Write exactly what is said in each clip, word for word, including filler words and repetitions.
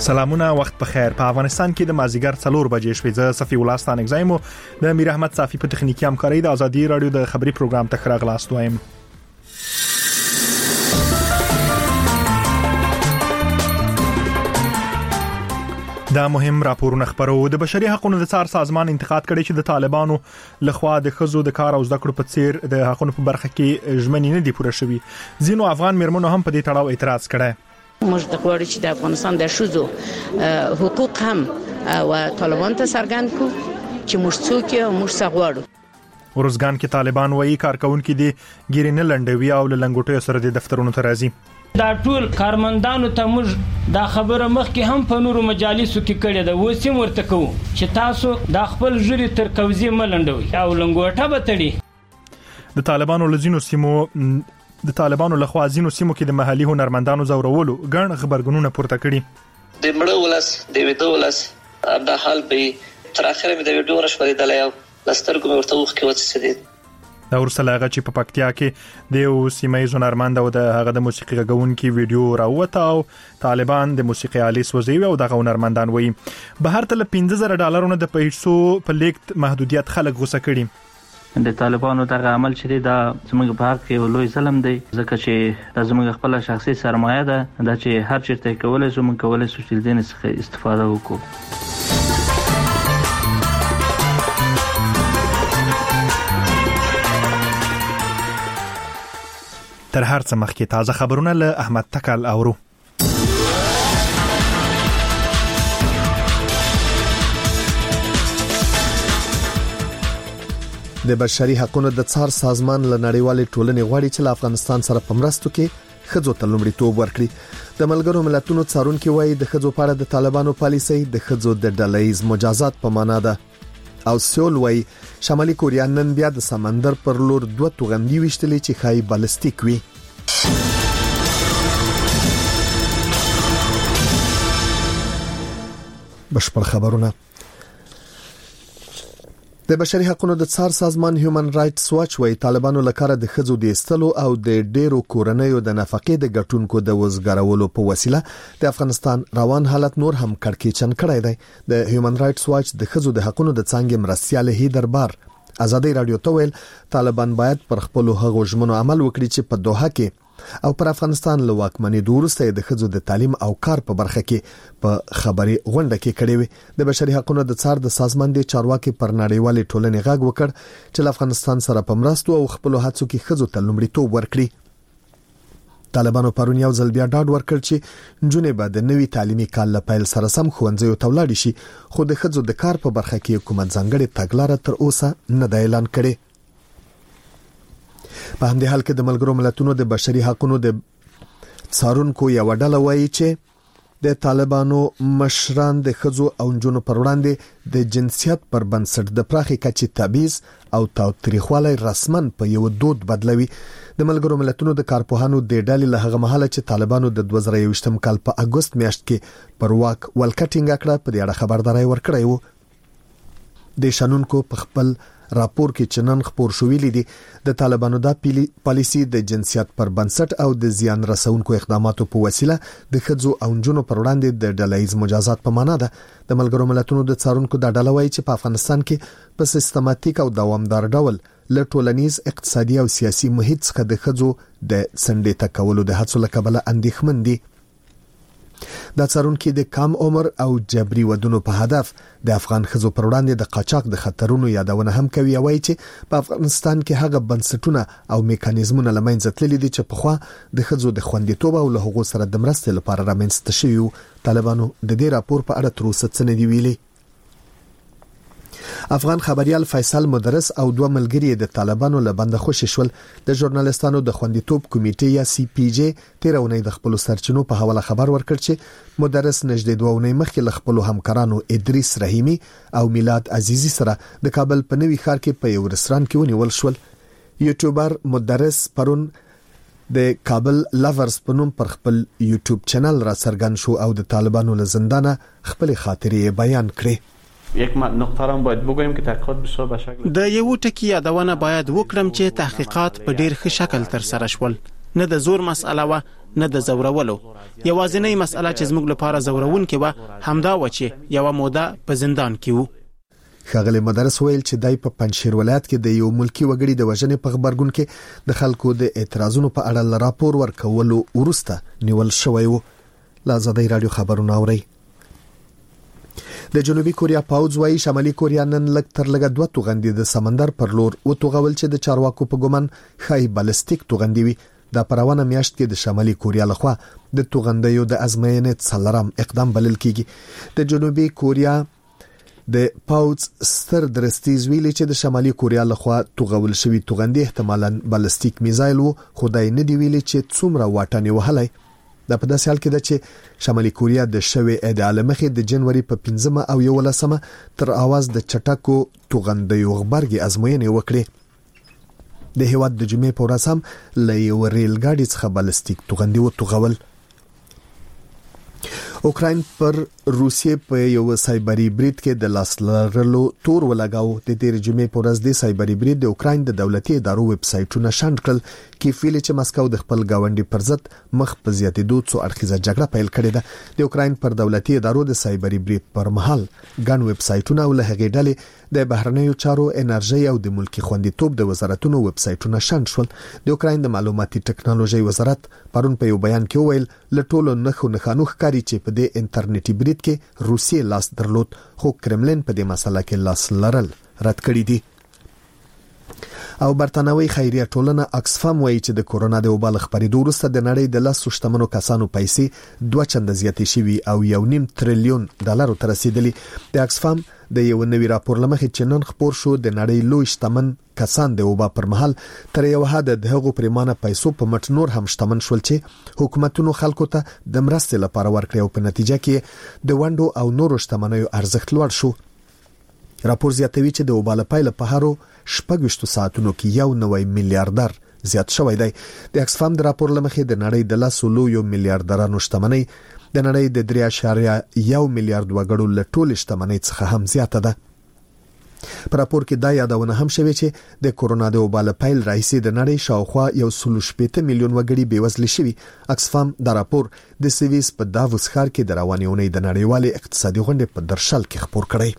سلامونه، وخت په خیر. په افغانستان کې د مازیګر څلور بجې شوې. زه صفي ولستان اگزایمو د میر احمد صافي په تخنیکی همکاري د ازادي رادیو د خبري پروګرام ته خراغلاست وایم. دا مهم راپورونه خبرو. د بشري حقوقو د څار سازمان انتقاد کړي چې د طالبانو لخوا د خزو د کار او زده کړو په څیر د حقوقو په برخه کې ژمنې نه دي پوره شوي. ځینو افغان میرمنو هم په دې تړاو اعتراض کړي. موږ د غواړو چې د افغانستان د شوزو حقوق هم او طالبان ته څرګند کو چې موږ څوک یو، موږ څه غواړو. ورزګان کې طالبان وایي کارکونکو دي ګیري نه لنډوي او لنګوټو سره د دفترونو ته راځي. دا ټول کارمندانو ته موږ دا خبره مخکې هم په نورو مجالسو کې کړې ده، وسیم ورته کوو چې تاسو دا خپل ژری تر کوزي ملنډوي او لنګوټه به تړي. د طالبانو لزینو سیمو د طالبانو لخوا ځینو سیمو کې د محلي هنرمندانو زورولو ګڼ خبرګونونه پورته کړي. د مړو ولس د ویډیو ولس دا حال به تر اخره مې د ویډیو رښتوري دلایو لسترګو مې ورته وخت کې وڅڅېد. دا ورسره چې په پکتیا کې د یو سیمې هنرمند او د هغه د موسیقي غونکي ویډیو راوته او طالبان د موسیقي آلی سوځوي او دغه هنرمندان وایي بهر تل پنځه زره ډالرونه د پیسو په لیکت محدودیت خلک غوسه کړي. د طالبانو دغه عمل چې دا زموږ په حق کې لوی ظلم دی، ځکه چې دا زموږ خپل شخصي سرمایه ده دا چې هر چیرته کولای شو موږ کولای شو چې دین څخه استفاده وکړو. تر هر څه مخکې تازه خبرونه له احمد تکل اورو. د بشري حقوقو د څار سازمان له نړیوالې ټولنې غواړي چې له افغانستان سره په مرستو کې خځو ته لومړیتوب ورکړي. د ملګرو ملتونو څارونکي وایي د خځو په اړه د طالبانو پالیسي د خځو د ډلهییز مجازات په معنا ده. او سیول وایي شمالي کوریا نن بیا د سمندر پر لور دوه توغندي وشتلې چې خای بالستیک وي. بشپړ خبرونه. د بشري حقوقو د څار سازمان هیومن رائټس واچ وايي طالبانو لکاره د خځو د استلو او د ډیرو کورنیو د نفقې د ګټونکو د وزګارولو په وسیله د افغانستان روان حالت نور هم کړکېچن کړی دی. د هیومن رائټس واچ د خځو د حقوقو د څنګه مرستياله هی دربار ازادي رادیو ته ویل طالبان باید پر خپل هغو ژمنو عمل وکړي چې په دوحه کې او پر افغانستان له واکمنۍ وروسته د خځو د تعلیم او کار په برخه کې په خبري غونډه کې کړې وي. د بشري حقوقو د څار د سازمان د چارواکي پر نړیوالې ټولنې غږ وکړ چې له افغانستان سره په مرستو او خپل هڅو کې خځو ته لومړیتوب ورکړي. طالبانو پرون یو ځل بیا ډاډ ورکړ چې جنونې به د نوي تعلیمي کال له پیل سره سم ښوونځیو ته ولاړ شي، خو د خځو د کار په برخه کې کومه ځانګړې تګلارې تر اوسه نه د اعلان کړي. په همدې حال کې د ملګرو ملتونو د بشري حقوقو د څارونکو یو ډله وایي چې د طالبانو مشران د خځو او نجونو پر وړاندې د جنسیت پر بنسټ د پراخي کچې تبعیض او تاوتریخوالی رسمن په یو دود بدلوي. د ملګرو ملتونو د کارپوهانو د ډلې له هغه مهاله چې طالبانو د دوه زره یوویشتم کال په اگست میاشت کې پر واک ولکټینګ کړه په دې اړه خبرداري ورکړې وو. د شنونکو په خپل راپور کې چنن خبر شوې لیدي د طالبانو د پالیسي د جنسیت پر بنسټ او د زیان رسونکو اقداماتو په وسیله د خځو او نجونو پر وړاندې د ډلهییز مجازات په معنا ده. د ملګرو ملتونو د څارونکو د ډله وایي چې په افغانستان کې په سیستماتیک او دوامدار ډول له ټولنیز اقتصادي او سیاسي محیط څخه د خځو د سندې تکولو د هڅو لکبله اندېښمن دي. دا څارونکي د کم عمر او جبري ودونو په هدف د افغان خځو پر وړاندې د قاچاق د خطرونو یادونه هم کوي. وایي چې په افغانستان کې هغه بنسټونه او میکانیزمونه لمنځه تللي دي چې په خوا د خځو د خوندیتوب او له هغو سره د مرستې لپاره رامنځته شوي. طالبانو د دې راپور په اړه تر اوسه څه نه دی ویلي. افغان خبريال فیصل مدرس او دوه ملګری د طالبانو له بند خوشی شول. د ژورنالیستانو د خوندیتوب کمیټې یا سی پی جی تیرونی د خپل سرچینو په حواله خبر ورکړ چې مدرس نږدې دوه ونې مخکې له خپل همکارانو ادریس رحیمی او میلاد عزیزی سره د کابل په نوي ښار کې په یو رستوران کې ونیول شول. یوټیوبر مدرس پرون د کابل لافرز په نوم پر خپل یوټیوب چینل را څرګند شو او د طالبانو له زندانه خپل خاطرې بیان کړې. یک نقطه را باید بگویم که تحقیقات بسیار به شکل د یو ټکی یادونه باید وکړم چې تحقیقات په ډیر ښه شکل تر سره شول. نه د زور مسأله و نه د زورولو. یوازینۍ مسأله چې زموږ لپاره زورونکې و همدا و چې یوه موده په زندان کې وو. ښاغلی مدرس ویل چې دای په پنجشیر ولایت کې د یو ملکی وګړي د وژنې په خبرګون کې د خلکو د اعتراضونو په اړه راپور ورکولو وروسته نیول شوی و. لا آزادۍ رادیو خبرونه اوري. د جنوبي کوریا پاوځ وايي شمالي کوریا نن لږ تر لږه دوه توغندي د سمندر پر لور وتوغول چې د چارواکو په ګومان خای بالستیک توغندي وي. د پروانه میاشت کې د شمالي کوریا لخوا د توغندیو د ازموینې څلورم اقدام بلل کیږي. د جنوبي کوریا د پاوځ ستر درستیز ویلي چې د شمالي کوریا لخوا توغول شوی توغندي احتمالاً بالستیک میزایل وو، خدای نه دی ویلي چې څومره واټن وهلای. د په داسې حال کې ده چې شمالي کوریا د شوی ادعا لمخې د جنوري په پنځمه او یولسمه تر اواز د چټکو توغندیو غبرګي ازموینې وکړي. د هیواد د جمعې په ورځ هم له یو ریل ګاډي څخه بالستیک توغندي وتوغول. اوکراین پر روسیې په یو سایبری برید کې د لاس لرلو تور ولګاو. د تیر جمعې په ورځ د سایبری برید د اوکراین د دولتي ادارو ویب سایټونه شاند کړل کې فیل چې مسکو د خپل گاونډي پر ضد مخ په زیاتېدو څو اړخیزه جګړه پیل کړې ده. د اوکراین پر دولتي ادارو د سایبری برید پر مهال ګڼ ویب سایټونه او له هغې ډلې د بهرنیو چارو، انرژي او د ملکی خوندیتوب د وزارتونو ویب سایټونه شاند شول. د اوکراین د معلوماتي ټکنالوژي وزارت پرون په یو بیان کې وویل له ټولو نخو نخانو ښکاري چې په د انټرنیټي برید کې روسیې لاس درلود، خو کرملین په دې مسله کې لاس لرل رد کړی دي. او برتانوي خیریه ټولنه اکسفام وایي چې د کورونا د وبا خبرېدو وروسته د نړۍ د لاسو شتمنو کسانو پیسې دوه چنده زیاتې شوي او یو نیم تریلیون ډالر ته رسیدلی. د اکسفام د یو نوي راپور لمخې چې نن خبر شو د نړۍ لوی شتمن کسان د وبا پر مهال تر یو حد د هغو پریمانه پیسو په مټ نور هم شتمن شول چې حکومتونو خلکو ته د مرستې لپاره ورکړي او په نتیجه کې د ونډو او نورو شتمنیو ارزښت لوړ شو. راپور زیاتوي چې د وبا لپاره په هرو شپږ ساعتونو کې یو نوې میلیارډر زیات شوی دی. د اکسفام د راپور لمخې د نړۍ د لاسو لویو میلیارډرانو شتمنۍ د نړۍ د درې اعشاریه یو میلیارډ وګړو له ټولې شتمنۍ څخه هم زیاته ده. په راپور کې دا یادونه هم شوې چې د کورونا د وبا له پیل راهیسې د نړۍ شاوخوا یو سل شپږ میلیون وګړي بېوزله شوي. اکسفام دا راپور د سویس په داووس ښار کې د روانې اونۍ د نړیوالې اقتصادي غونډې په درشل کې خبر کړی.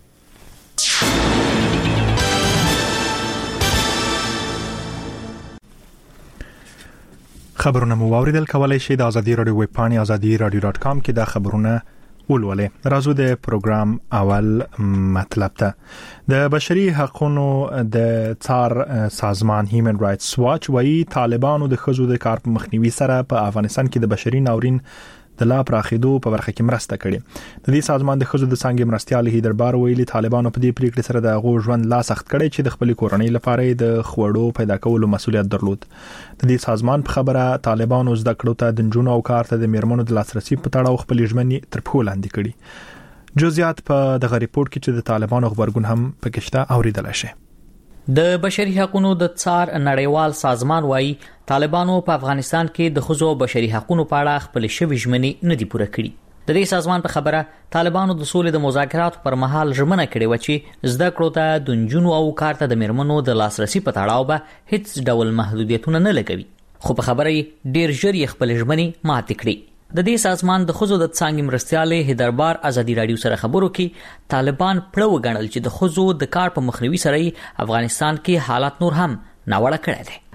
خبرونه مو واوریدل. کولای شئ د ازادي رادیو ویب پاڼې ازادي رادیو ډاټ کام کې د خبرونه ولولئ. راځو د پروګرام اول مطلب ته. د بشري حقوقو د څار سازمان هیومن رائټس واچ وايي طالبانو د خزو د کار په مخنیوي سره په افغانستان کې د بشري ناورین د لا پراخېدو په برخه کې مرسته کړې. د دې سازمان د خزو د څنګه مرستيال هیدربار ویلي طالبانو په دې پریکړې سره د غو ژوند لا سخت کړي چې د خپل کورنۍ لپاره د خوړو پیدا کولو مسولیت درلود. د دې سازمان په خبره طالبانو زده کړو ته د جنونو او کار ته د میرمنو د لاسرسي په تړاو خپل ژمنې تر پښو لاندې کړي. جزئیات په دغه ریپورت کې چې د طالبانو خبرګون هم پکښته اوریدل شي. د بشري حقوقو د څار نړیوال سازمان وايي طالبانو په افغانستان کې د خزو بشري حقوقو په اړه خپل شوی ژمنې نه دي پوره کړي. د دې سازمان په خبره طالبانو د سولې د مذاکراتو پر مهال ژمنه کړې و چې زده کړو ته د جنونو او کار ته د میرمنو د لاسرسي په تړاو به هیڅ ډول محدودیتونه نه لګوي، خو په خبره یې ډیر ژر یې خپل ژمنې ماتې کړې. د دې سازمان د خزو د څنګه مرستياله هیدربار ازادي رادیو سره خبرو کې طالبان پړو وګڼل چې د خزو د کار په مخنیوي سره افغانستان کې حالات نور هم ناوړه کړی دی.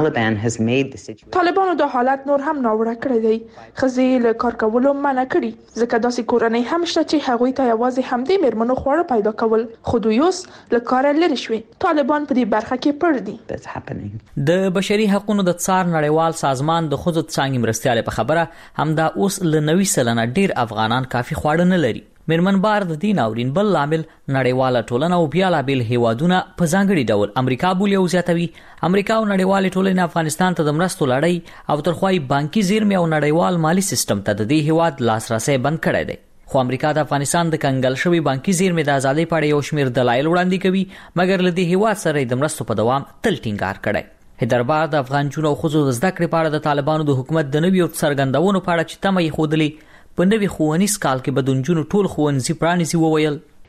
طالبانو د حالت نور هم ناوړه کړی دی. خزې له کار کولو منع کړي ځکه داسې کورنۍ هم شته چې هغوی ته یوازې همدې میرمنو خواړه پیدا کول، خو دوی اوس له کاره لرې شوي. طالبان په دې برخه کې پړ دي. د بشري حقوقو د څار نړیوال سازمان د خزو څنګه مرستياله په خبره همدا اوس له نوي سلنه ډیر افغانان کافي خواړه نه لري. میرمن بار د دین اورین بل عامل نړیواله ټولنه او بیا لا بیل هیوادونه په ځانګړي ډول امریکا بولی او زیاتوي. امریکا او نړیواله ټولنه افغانستان ته د مرستو لړۍ او ترخوای بانکي زیرمې او نړیوال مالی سیستم ته د دې هیواد لاسرسي بند کړی دی. خو امریکا د افغانستان د کنګل شوی بانکي زیرمې د ازادۍ په اړه یو شمېر دلایل وړاندې کوي، مګر له دې هیواد سره د مرستو په دوام تل ټینګار کړی. هیدربار د افغان جنونو او خزو د زده کړې په اړه د طالبانو د حکومت د نویو څرګندونو په اړه چې تمه یې خوده په نوي ښوونیز کال کې به د نجونو ټول ښوونځي پرانیزي وویل.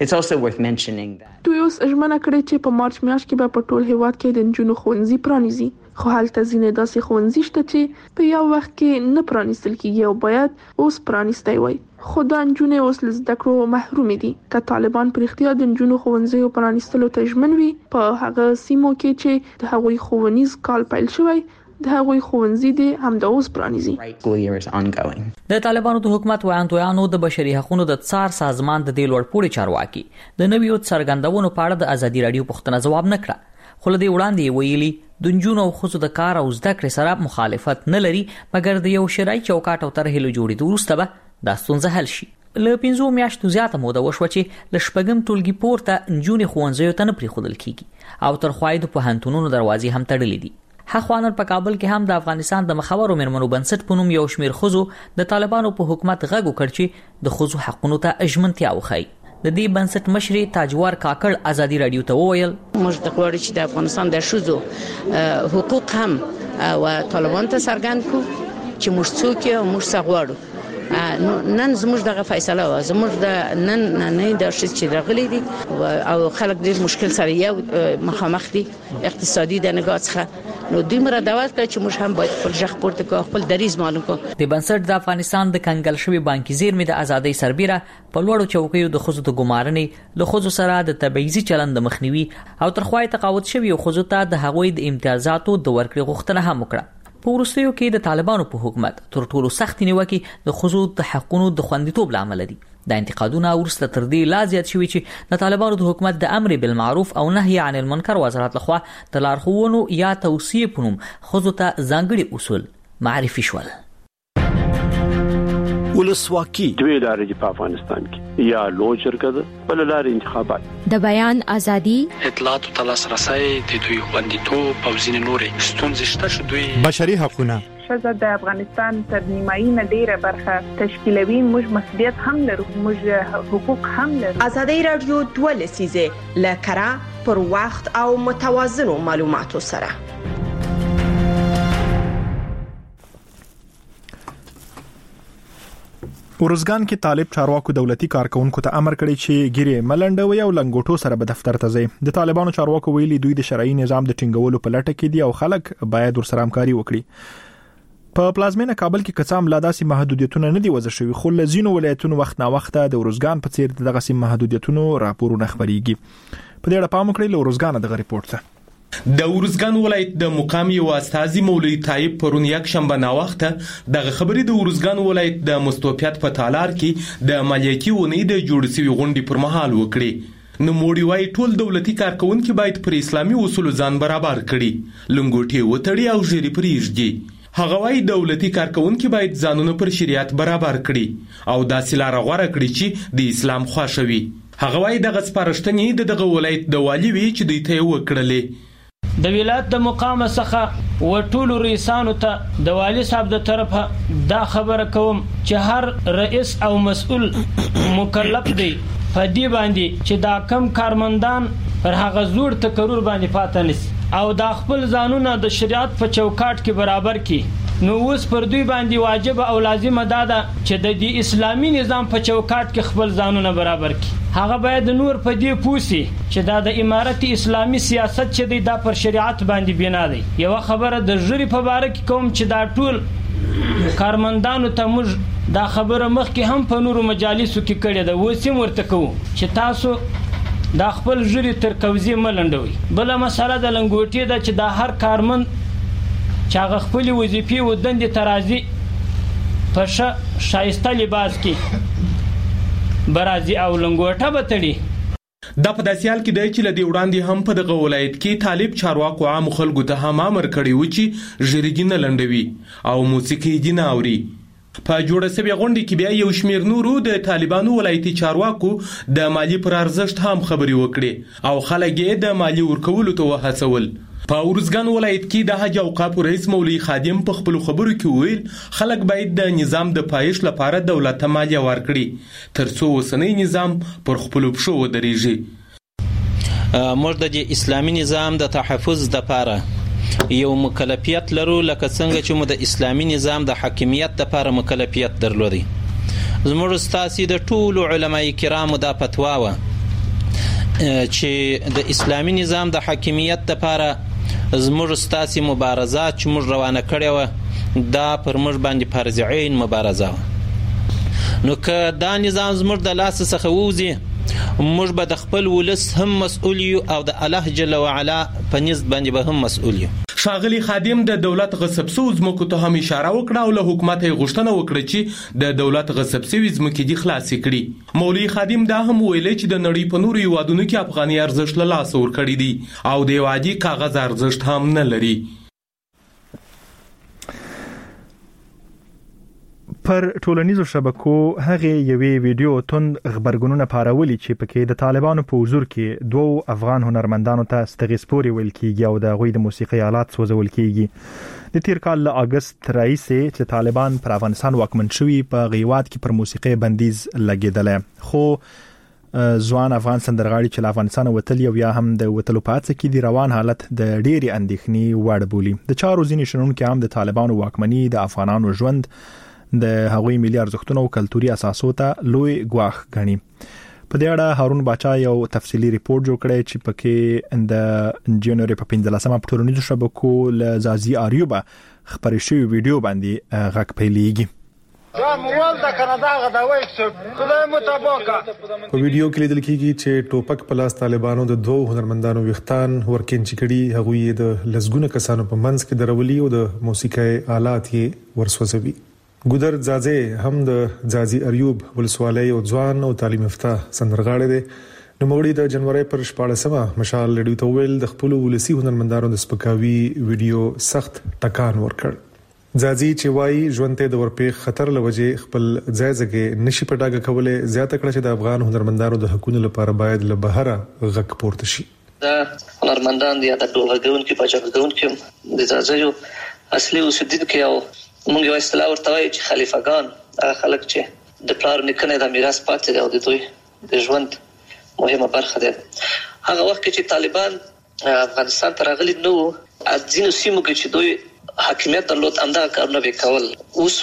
It's also worth mentioning that دوی اوس ژمنه کړې چې په مارچ میاشت کې به په ټول هیواد کې د نجونو ښوونځي پرانیزي، خو هلته ځینې داسې ښوونځي شته چې په یو وخت کې نه پرانیستل کیږي او باید اوس پرانیستی وای. خو دا نجونې اوس له زده کړو محرومې دي. که طالبان په رښتیا د نجونو ښوونځیو پرانیستلو ته ژمن وي په هغه سیمو کې چې د هغوی ښوونیز کال پیل شوی، د هغوی ښوونځي دي هم د اوس پرانیزي. د طالبانو د حکومت وړاندویانو د بشري حقوقو د څار سازمان د دې لوړپوړي چارواکي د نویو څرګندونو په اړه د ازادي رادیو پوښتنه ځواب نه کړه، خو له دې وړاندې ویلي د نجونو او ښځو د کار او زده کړې سره مخالفت نه لري، مګر د یو شرعي چوکاټ او طرحې له جوړېدو وروسته به دا ستونزه حل شي. له پنځو میاشتو زیاته موده وشوه چې له شپږم ټولګي پورته نجونې ښوونځیو ته نه پرېښودل کیږي او تر خوایدو پوهنتونونو دروازې هم تړلې دي. هخوانر په کابل کې هم د افغانستان د مخورو میرمنو بنسټ په نوم یو شمیر ښځو د طالبانو په حکومت غږ وکړ چې د ښځو حقونو ته ژمنتیا وښایي. د دې بنسټ مشري تاجوار کاکړ ازادي رادیو ته وویل موږ د غواړو چې د افغانستان د ښځو حقوق هم او طالبان ته څرګند کړو چې موږ څوک یو، موږ څه غواړو. نن زموږ دغه فیصله و، زموږ د نن نه د شې چې راغلي دي او خلک ډېر مشکل سره یو مخامخ دي اقتصادي د نگاه څخه، نو دوی مره دعوت کړ چې موږ هم باید خپل ژغ پورته کړو، خپل دریځ معلوم کړو. د بنسټ د افغانستان د کنګل شوی بانکي زیرمې د ازادۍ سربیره په لوړو چوکیو د ښځو د ګمارنې له ښځو سره د تبعیضي چلند د مخنیوي او ترخوای تقاعد شوی ښځو ته د هغوی د امتیازاتو د ورکړې غوښتنه هم وکړه. په وروستیو کې د طالبانو په حکومت تر ټولو سخت نیوکې د ښځو د حقوقو د خوندیتوب لامل دي. دا انتقادونه وروسته تر دې لا زیات شوي چې د طالبانو د حکومت د امر بالمعروف او نهي عن المنکر وزارت لخوا د لارښوونو یا توصیې په نوم ښځو ته ځانګړي اصول معرفي شول. ولسواکي دوی لارې په افغانستان کې یا لوی شرکت بل لارې انتخابات، د بیان ازادي، اطلاعات او لاسرسي د دوی خوندیتوب او ځینې نورې ستونزې شته چې دوی بشري حقوقونه ښځه د افغانستان تر نیمایي نه ډیره برخه تشکیلوي. موږ مسؤلیت هم لرو، موږ حقوق هم لرو. ازادي رادیو دوه لسیزه لکرا پر وخت او متوازنو معلوماتو سره. ورزګان کې طالب چارواکو دولتي کارکونکو ته امر کړی چې ګیره ملنډوي او لنګوټو سره به دفتر ته ځي. د طالبانو چارواکو ویلي دوی د شرعي نظام د ټینګولو په لټه کې دي او خلک باید ورسره همکاري وکړي. په پلازمینه کابل کې قسم لا داسې محدودیتونه نه دي وضع شوي، خو لزینو ولایتونو وخت نا وخت د ورزګان په څیر دغه سیم محدودیتونو راپورونه خبريږي. په دې اړه پام وکړئ. له ورزګان دغه ریپورت ته د ورزګان ولایت د مقام یو استاذي مولوی طایب پرون یک شنبه نا وخت دغه خبرې د ورزګان ولایت د مستوفیات په تالار کې د مالیاتي ونې د جوړ سوي غونډې پر مهال وکړي. نو موړي وايي ټول دولتي کارکونکو باید پر اسلامي اصول ځان برابر کړي، لنګوټي وتړي او ژری پریږدي. هغه وايي دولتي کارکونکو باید ځانونه پر شریعت برابر کړي او داسې لار غوړه کړي چې د اسلام خوښوي. هغه وايي دغه سپارښتنې د دغه ولایت د والی وی چې دوی ته وکړلې. د ولایت د مقام څخه و ټولو رئیسانو ته د والی صاحب د طرفه دا خبره کوم چې هر رئیس او مسؤل مکلف دی په دې باندې چې دا کم کارمندان پر هغه زوړ تکرر باندې پاتې نشي او دا خپل ځانونه د شریعت په چوکاټ کې برابر کړي. نو اوس پر دوی باندې واجب او لازم ده چې د دې اسلامي نظام په چوکاټ کې خپل ځانونه برابر کړي. هغه باید نور په دې پوسی چې دا د امارت اسلامي سیاست چې دی دا پر شریعت باندې بنا دی. یو خبره د ژری په باره کې کوم چې دا ټول کارمندانو ته موږ دا خبره مخکې هم په نورو مجالسو کې کړې ده، اوس هم ورته کوو چې تاسو دا خپل ژری تر کوزي ملنډوي. بل مسله د لنګوټي ده چې دا هر کارمند چې هغه خپل وظیفې و دندې ترازی په ښه شایسته لباس کې برازي او لنګوټه به تړي. دا په داسې حال کې دی چې لدی وړاندې هم په دغه ولایت کې طالب چارواکو عام خلکو ته هم امر کړی و چې ژری دې نه لنډوي او موسیقي دې نه اوري. په جوړه سوي غونډې کې بیا یو شمیر نورو د طالبانو ولایتي چارواکو د مالی پر ارزښت هم خبري وکړي او خلک یې د مالی ورکولو ته وهڅول. په ورزګان ولایت کې د حج اوقاف رئیس مولوی خادم په خپل خبرو کې ویل خلک باید د نظام د پایښ لپاره دولت ته مالیه ورکړي ترڅو اوسنی نظام پر خپل پښو ودرېږي. موږ د اسلامي نظام د تحفظ لپاره یو مکلفیت لرو، لکه څنګه چې موږ د اسلامي نظام د حاکمیت لپاره مکلفیت درلودي. زموږ استاسي د ټولو علماي کرامو دا فتوا و چې د اسلامي نظام د حاکمیت لپاره زموږ ستاسي مبارزات چې موږ روانه کړې وه دا پر موږ باندې فرض عین مبارزه وه. نو که دا نظام زموږ د لاس څخه ووځي موږ به د خپل ولس هم مسؤل یو او د الله جل وعلا په نزد باندې به هم مسؤل یو. ښاغلي خادم د دولت غصب شوو ځمکو ته هم اشاره وکړه او له حکومت یې غوښتنه وکړه چې د دولت غصب شوي ځمکې دې خلاصې کړي. مولوي خادم دا هم ویلي چې د نړۍ په نورو هیوادونو کې افغاني ارزښت له لاسه ورکړي دي او د یو عادي کاغذ ارزښت هم نه لري. پر ټولنیزو شبکو هغه یوې ویډیو تند خبرګونونه پارولي چې پکې د طالبانو په حضور کې دوه افغان هنرمندانو ته ستغیسپوري ویل کیږي او د غوي د موسیقي آلات سوځول کیږي. د تیر کال له اگست راهیسې چې طالبان پر افغانستان واکمن شوي په غیوات کې پر موسیقي بندیز لګیدل، خو ځوان افغان سندرغاړي چې له افغانستان وتل او یا هم د وتلو په اړه کې د روان حالت د ډېری اندېښنې وړ بولي. د چارو ځینې شنونکو هم د طالبانو واکمني د افغانانو ژوند د هغوی ملي ارزښتونو او کلتوري اساسو ته لوی ګواښ غني. په دې اړه هارون باچا یو تفصیلی ریپورت جوړ کړی چې پکې د جنوري په پنځلسمه په ټولنیزو شبکو له زازي اریوبا خبرې شوی ویډیو باندې غږ پیلېږي. دا موال د کانادا غداوي څه خدای متابقه په ویډیو کې لیدل کېږي چې ټوپک پلاس طالبانو د دوه هنرمندانو وختان ورکینچ کړي، هغوی د لزګونه کسانو په منځ کې درولي او د موسیقي آلات یې ورسوځوي. ګودر ځاځي هم د ځاځي اریوب ولسوالۍ او ځوان او تعلیم یافته سندرغاړی دی. نو موږ د جنوري پر شپاړسمه مشال لډیو ته ویل د خپل ولسی هنرمندانو د سپکاوي ویډیو سخت ټکان ورکړ. ځاځي چې وايي ژوند ته د ورپېخ خطر لوجه خپل ځای ځای نشي پټاګه کولای، زیاته کړه چې د افغان هنرمندانو د حقوقو لپاره باید له بهره غږ پورته شي. دا هنرمندان دي د ډولګون کې پاجګون کې د ځاځي اصلي اوسیدونکو او موږ یو اصطلاح ورته وایو چې خلیفګان هغه خلک چې د پلار نکنه د میراث پاتې دی او د دوی د ژوند مهمه برخه ده. هغه وخت چې طالبان افغانستان ته راغلي نو ځینو سیمو کې چې دوی حاکمیت درلود همدغه کارونه وکول، اوس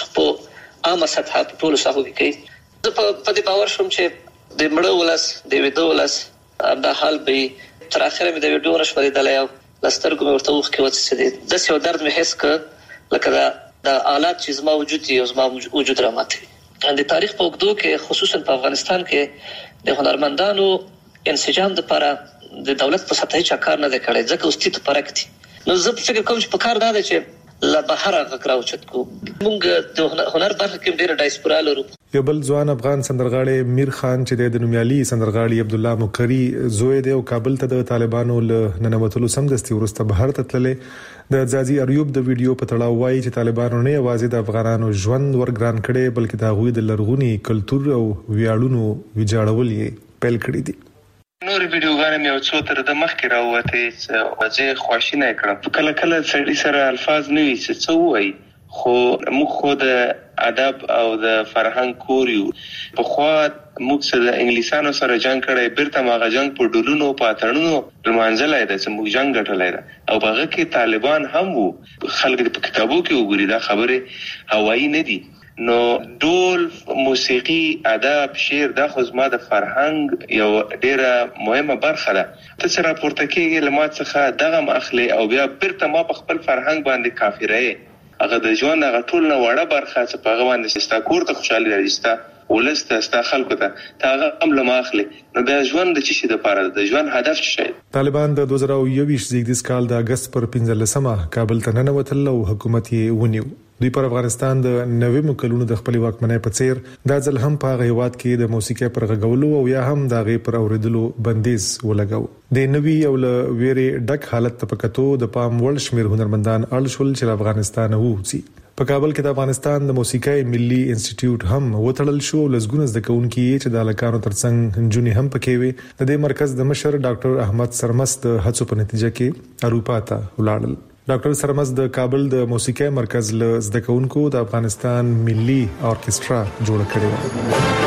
په عامه سطح په ټولو ساحو کې کوي. زه په دې باور شوم چې د مړو ولس د ویدو ولس دا حال به تر اخره مې د ویډیو نشوریدلای او لسترګو مې ورته وخت کې وڅڅېد. د سیو درد مې حس ک لکه دا د آلات چې زما وجود دی او زما وجود راماتي. د تاریخ په وګړو کې خصوصا په افغانستان کې د هنرمندانو انسجام لپاره د دولت په سطح چا کار نه کړي، ځکه اوس تی په راکتي. نو زه فکر کوم چې په کار دا دی چې لا بهر غکراو چت کو موږ د هنر برخه کې ډېر ډایسپورا لرو. یو بل ځوان افغان سندرغاړی میر خان چې د نومیالي سندرغاړي عبد الله مقری زوی دی او کابل ته د طالبانو له ننوتلو سمدستي ورسته بهر ته تللې. د ځاځي اریوب د ویډیو په تړاو وایي چې طالبانو نه یوازې د افغانانو ژوند ورګران کړي بلکې د هغوی د لرغوني کلچر او ویاړونو ویجاړول یې پیل کړی دي. نور ویډیوګانې مې څو تر د مخکې راوته چې وځي خواشینه کړم. کله کله سړي سره الفاظ نه وي چې څه وایي، خو موږ خو د ادب او د فرهنګ کور یو. په خوا موږ سره د انګلیسانو سره جنگ کړی، بیرته ماغه جنگ په ډولونو پاتړونو لمانځلای دی چې موږ جنگ ګټلای دی او هغه کې طالبان هم وو. خلک په کتابو کې وګوري دا خبره هوایی نه دي. نو ډول، موسیقي، ادب، شعر دا خو زما د فرهنګ یو ډیره مهمه برخه ده. ته سره پورته کېږي لمات څخه دغه مخلي او بیا بیرته ما په خپل فرهنګ باندې کافره هغه د ژوند هغه ټول نه وړه برخه چې په هغه باندې ستا کور ته خوشحالي راځي، ولسته ستا خلکو ته هغه هم لماخلي. نو د ژوند د چی شي د پاره د ژوند هدف څه شي؟ طالبان د دوه زره یوویشت زیږدیز کال د اگست پر پنځلسمه کابل ته ننوتل او حکومت یې ونیو. دوی پر افغانستان د نوې مکلونو د خپل واکمنۍ په څیر د ځل هم په غیوات کې د موسیقي پر غږولو او یا هم د غي پر اوریدلو بندیز ولګاو. د نوې او ل ویری ډک حالت په کتو د پام وړ شمیر هنرمندان اړ شول چې افغانستان ووځي. په کابل کې د افغانستان د موسیقي ملي انسټیټیوټ هم وټړل شو. لزګونه زده کوونکي چې د الکانو ترڅنګ جونی هم پکې وي. د دې مرکز د مشر ډاکټر احمد سرمست د هڅو په نتیجه کې اروپا ته ولاړل. ډاکټر سرمست د کابل د موسیقي مرکز له زده کوونکو د افغانستان ملي اورکسترا جوړ کړی و.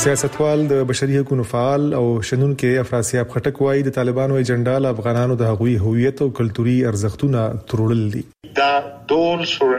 سیاستوال د بشري حقوقو فعال او شنونکو افراسیاب خټک وایي د طالبانو ایجنډا له افغانانو د هغوی هویت او کلتوري ارزښتونه ترورل دي. دا ډول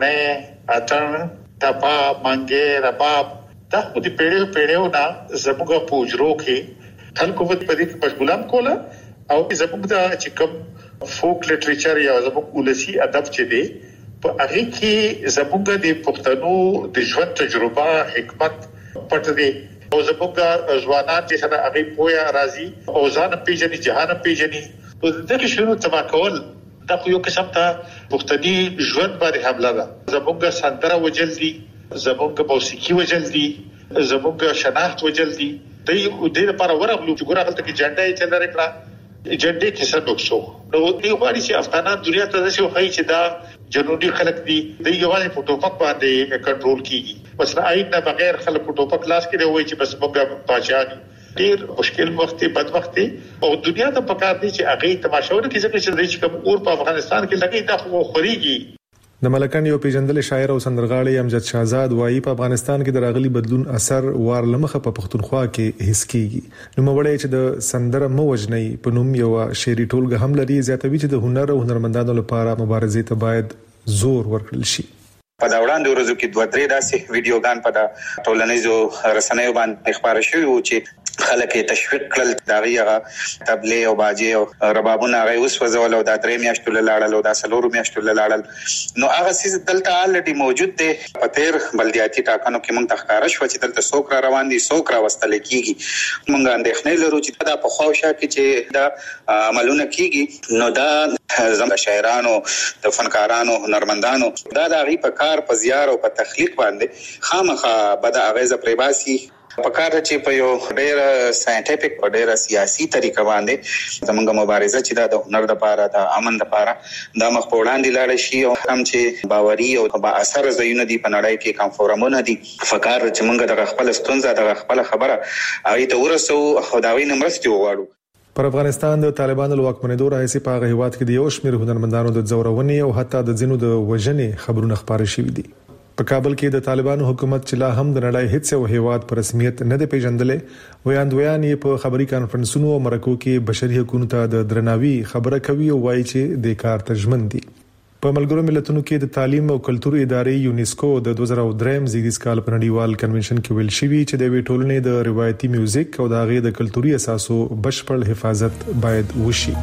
سورنه اتن تپا منګه رباب دا خو دې پیړیو پیړیو نه زموږ په اجرو کې خلکو په دې کې مشغولم کوله او زموږ د چې کوم فوک لټریچر یا زموږ ولسی ادب چې دی په هغه کې زموږ د پښتنو د ژوند تجربه حکمت پټ دی او زموږ ځوانان چې سره هغه پویا راځي او ځان پیژني جهان پیژني په دې شنو تبا کول دا خو یو قسم ته پښتني ژوند باندې حمله ده. زموږ سندره وجل دي، زموږ موسیقي وجل دي، زموږ شناخت وجل دي. د دې لپاره ورغلو چې ګوره هلته کې جنډه یې چل راکړه جنډه کې څه نقصو نو دې غواړي چې افغانان دنیا ته ځي خو چې دا جنوني خلک دي د یوازې په ټوپک باندې کنټرول کیږي. مثلا آئین نه بغیر خلک په ټوپک لاس کې وایي چې بس موږ پاچا ډیر مشکل وخت بد وخت او دنیا ته پکار دي چې هغه تماشاونه کې ځکه چې کوم اور په افغانستان کې لګي دا خو خوريږي. د ملکان یو پیژندل شاعر او سندرغاړی امجد شهزاد وایي په افغانستان کې د راغلي بدلون اثر وار لمخه په پښتونخوا کې حس کیږي. نو مړی چې د سندره موجنی په نوم یو شعري ټولګه هم لري زیاتوي چې د هنر او هنرمندانو لپاره مبارزې ته باید زور ورکړل شي. په دا وړاندې ورځو کې دوه درې داسې ویډیوګان په د ټولنیزو رسنیو باندې خبره شوې و چې خلک تشویق کړل دا غیغه تبلې او باجې او ربابونه غي اوس وزول او دا درې میاشتو لاړل او دا سلور میاشتو لاړل نو هغه سیس دلته الټي موجود دی. په تیر بلدیاتي ټاکنو کې مونږ تخکاره شو چې دلته څوک را روان دي څوک را وستل کیږي. مونږ اندېښنې لرو چې دا په خوښه کې چې دا عملونه کیږي نو دا زموږ شاعرانو د فنکارانو هنرمندانو دا د غي په کار په زیار او په تخلیق باندې خامخا بد اغیزه پریباسي پکار چې په یو ډېر ساينټیفیک او ډېر سیاسي طریقه باندې زموږ مبارزه چې د هنر لپاره د امن لپاره د مخ په وړاندې لاړ شي او هم چې باوري او با اثر زینو دي په نړۍ کې کوم فورمونه دي فکر چې موږ د خپل ستونزه د خپل خبره هغه ته ورسو خدای نمرستي وغواړو. پر افغانستان د طالبانو لواکمنېدو راځي په هغه هیواد کې د یو شمېر هنرمندانو د زورونې او حتی د ځینو د وژنې خبرونه خبرې شوې دي. په کابل کې د طالبانو حکومت چې لا هم د نړۍ هیڅ یو هیواد پر رسمیت نه دی پیژندلې ویاندویان یې په خبري کانفرنسونو او مرکو کې بشري حقوقو ته د درناوي خبره کوي او وایي چې د کار تجمن دي. په ملګرو ملتونو کې د تعلیم او کلتور ادارې یونیسکو د دوه زره درې زیږدیز کال په نړیوال کنونشن کې ویل شوی چې د وی ټولنې د روایتي میوزیک او د هغې د کلتوري اساسو بشپړ حفاظت باید وشي.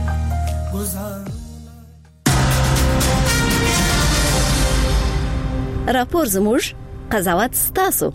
راپور زموږ قضاوت ستاسو.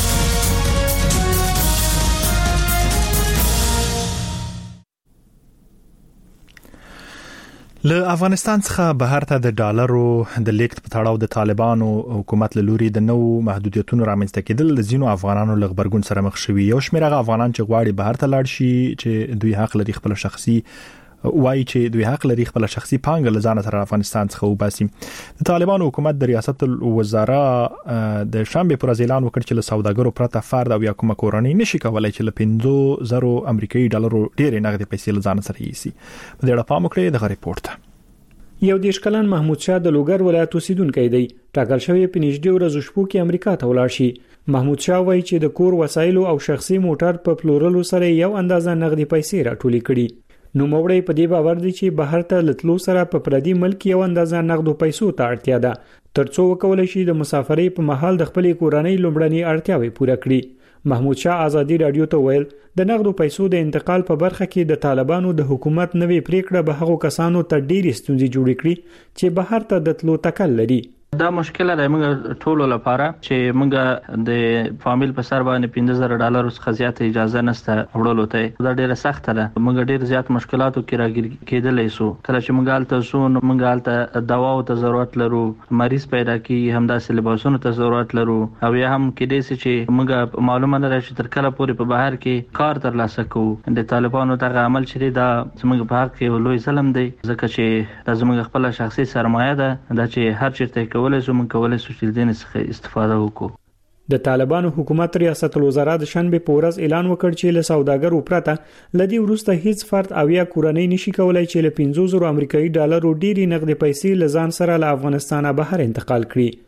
له افغانستان څخه بهر ته د ډالرو د لیکت په تړاو د طالبانو حکومت له لوري د نو محدودیتونو رامنځته کېدل د ځینو افغانانو له غبرګون سره مخ شوي. یو شمېر هغه افغانان چې غواړي بهر ته لاړ شي چې دوی حق لري خپل شخصي وایي چې دوی حق لري خپل شخصي پانګه له ځان سره افغانستان څخه وباسي. د طالبانو حکومت د ریاست الوزرا د شنبه پر اعلان وکړ چې له سوداګرو پرته فرد او یا کومه کورنۍ نشي کولای چې له پنځه زره امریکایي ډالرو ډېر نغدي پیسې له ځان سره یوسي. په دې اړه پام وکړئ د ریپورت. یو دیش کلن محمود شاه د لوګر ولایت اوسیدونکی دی. ټاکل شوی په نږدې ورځو شپو کې امریکا ته ولاړ شي. محمود شاه وایي چې د کور وسایلو او شخصي موټر په پلورلو سره یو اندازه نغدي پیسې راټولې کړي. نو موړی په دې باور دی چې بهر ته لتلو سره په پردي ملک یو اندازه نغدو پیسو ته اړتیا ده ترڅو وکولای شي د مسافرۍ په مهال د خپل کورنۍ لومړني اړتیاوې پوره کړي. محمود شاه ازادي رادیو ته ویل د نغدو پیسو د انتقال په برخه کې د طالبانو د حکومت نوې پریکړه به هغو کسانو ته ډېرې ستونزې جوړې کړي چې بهر ته د تلو تکل لري. دا مشکل دی موږ ټول لپاره چې موږ د فامیل په سر باندې پنځه زره ډالر څخه زیات اجازه نشته وړلو ته. دا ډیره سخت ده. موږ ډیر زیات مشکلاتو کې راګیر کېدلې سو. کله چې موږ حالت سو موږ حالت دواو ته ضرورت لرو، مریض پیدا کی همداسې لباسونو ته ضرورت لرو او یا هم کې دې چې موږ معلومه نه راشي تر کله پورې په بهر کې کار ترلاسه کوو. د طالبانو دغه عمل چې دا زموږ په حق کې لوی ظلم دی ځکه چې دا زموږ خپل شخصي سرمایه ده دا چې هر چیرته کولای شو موږ کولای شو چې دین څخه استفاده وکړو. د طالبانو حکومت ریاست الوزرا د شنبه په ورځ اعلان وکړ چې له سوداګرو پرته لدی ورسته هیڅ فرد او یا کورنۍ نشي کولای چې له پنځه زره امریکایي ډالرو ډېری نقد پیسې لزان سره له افغانستانه بهر انتقال کړي.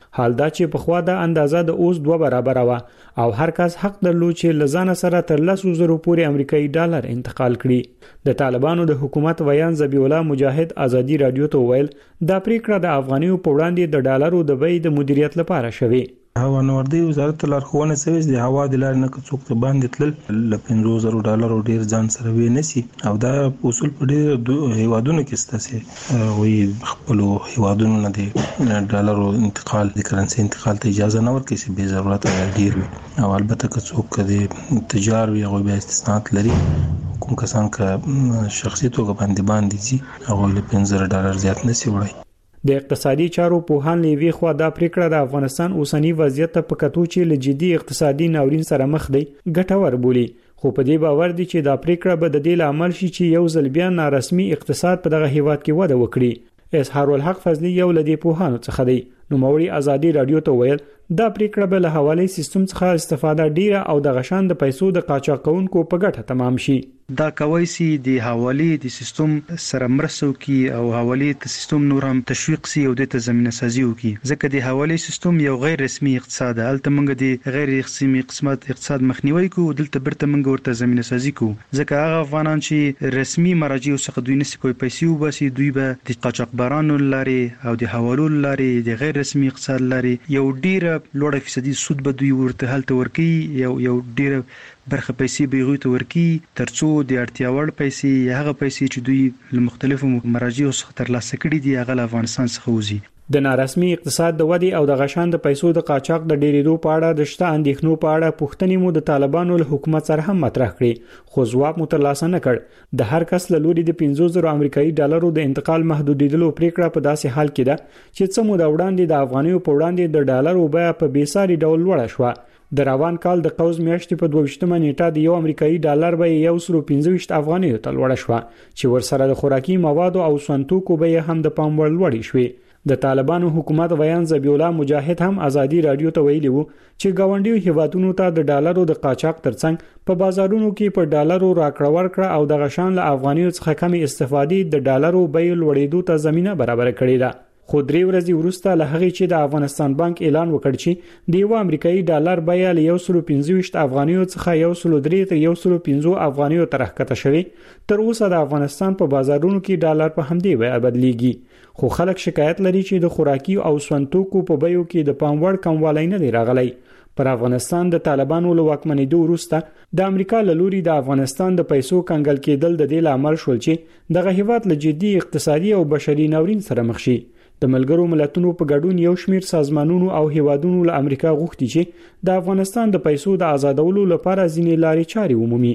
حال دا چې په خوا د اندازه د اوس دوه برابر و او هر کس حق درلود چې لزان سره تر لسو زرو پورې امریکایي ډالر انتقال کړي. د طالبانو د حکومت ویان ذبیح الله مجاهد ازادي رادیو ته ویل دا پریکړه د افغانیو په وړاندې د ډالرو د بیې د مدیریت لپاره شوې. هوا نوردی وزارت لارښوونه شوې د هوا د لارې نه څوک ته باندې تلل ل پنځه زره ډالر ډیر ځان سره وې نسی او دا اصول په ډیر هیوادونو کې ستاسي وي خپل هیوادونو نه دي ډالر انتقال د کرنسي انتقال ته اجازه نه ورکړي چې به ضرورت ډیر وي او البته که څوک د تجار وي او به استثناءات لري کوم کسان که شخصي توګه باندې باندې دي هغه له پنځه زره ډالر زیات نسی وړي. د اقتصادي چارو پوهان لیوي خو دا پریکړه د افغانستان اوسنی وضعیت ته په کتو چې له جدي اقتصادي ناورین سره مخ دی ګټور بولي، خو په دې باور دي چې دا پریکړه به د دې لامل شي چې یو ځل بیا نارسمي اقتصاد په دغه هیواد کې وده وکړي. اظهار الحق فضلی یو لدی پوهانو څخه دی. نو موري ازادي رادیو ته ویل دا پریکړه به له حواله سیستم څخه استفاده ډیره او د غشان د پیسو د قاچاقونکو په ګټه تمام شي. دا کوي چې د حواله د سیستم سره مرسته کوي او حواله د سیستم نور هم تشویق سي او د تضمین سازي کوي، ځکه د حواله سیستم یو غیر رسمي اقتصاد هلته موږ د غیر رسمي قسمت اقتصاد مخنیوي کوو، دلته برته موږ ورته تضمین سازي کوو، ځکه هغه افغانان چې رسمي مراجع څخه دوی نسی کوي پیسې وباسي دوی به د قاچاقبرانو لاري او د حوالو لاري د غیر رسمي اقتصاد لاري یو ډیره لوړه فیصدي سود به دوی ورته هلته ورکي یو یو ډیره برخه پیسې به غوي ته ورکی ترڅو د اړتیا وړ پیسې هغه پیسې چې دوی له مختلفو مراجعو څخه ترلاسه کړي دي هغه افغانستان څخه وځي. د نارسمي اقتصاد د ودی او د غشان د پیسو د قاچاق د ډیریدو په اړه د شته اندېښنو په اړه پوښتنې مو د طالبانو له حکومت سره هم مطرح کړې، خو ځواب مو ترلاسه نه کړ. د هر کس له لوري د پنځه زره امریکایي ډالرو د انتقال محدودیدلو پریکړه په داسې حال کې ده چې څه مو د وړاندې د افغانیو په وړاندې د ډالرو بیه په بیساري ډول لوړه شوه. د روان کال د قوز میاشتې په دوه ویشتمه نیټه د یو امریکایي ډالر به یو سل پنځه ویشت افغانیو ته لوړه شوه چې ورسره د خوراکي موادو او سونتوکو به هم د پام وړ لوړې شوې. د طالبانو حکومت ویان ذبیح الله مجاهد هم ازادي رادیو ته ویلي وو چې گاونډیو هیوادونو ته د ډالرو د قاچاق ترڅنګ په بازارونو کې په ډالرو راکړه ورکړه او د غشان له افغانیو څخه کمی استفادې د ډالرو بیې لوړېدو ته زمينه برابر کړې ده. خو درې ورځې وروسته له هغې چې د افغانستان بانک اعلان وکړ چې د یو امریکایي ډالر بیه له یو سل پنځه ویشت افغانیو څخه یو سل درې تر یو سل پنځه افغانیو ته راښکته شوی، تر اوسه د افغانستان په بازارونو کې ډالر په همدې بیه بدلیږي. خو خلک شکایت لري چې د خوراکي او سونتوکو په بیو کې د پام وړ کموالی نه دی راغلی. پر افغانستان د طالبانو له واکمنېدو وروسته د امریکا له لوري د افغانستان د پیسو کنګل کېدل د دې لامل شول چې دغه هیواد له جدي اقتصادي او بشري ناورین سره مخ شي. د ملګرو ملتونو په ګډون یو شمېر سازمانونو او هیوادونو له امریکا غوښتي چې د افغانستان د پیسو د آزادولو لپاره ځینې لارې چارې ومومي.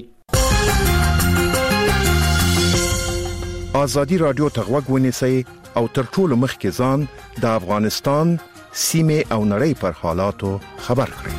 ازادي رادیو ته غوږ ونیسئ او تر ټولو مخکې ځان د افغانستان سیمه او نړۍ پر حالاتو خبر کړئ.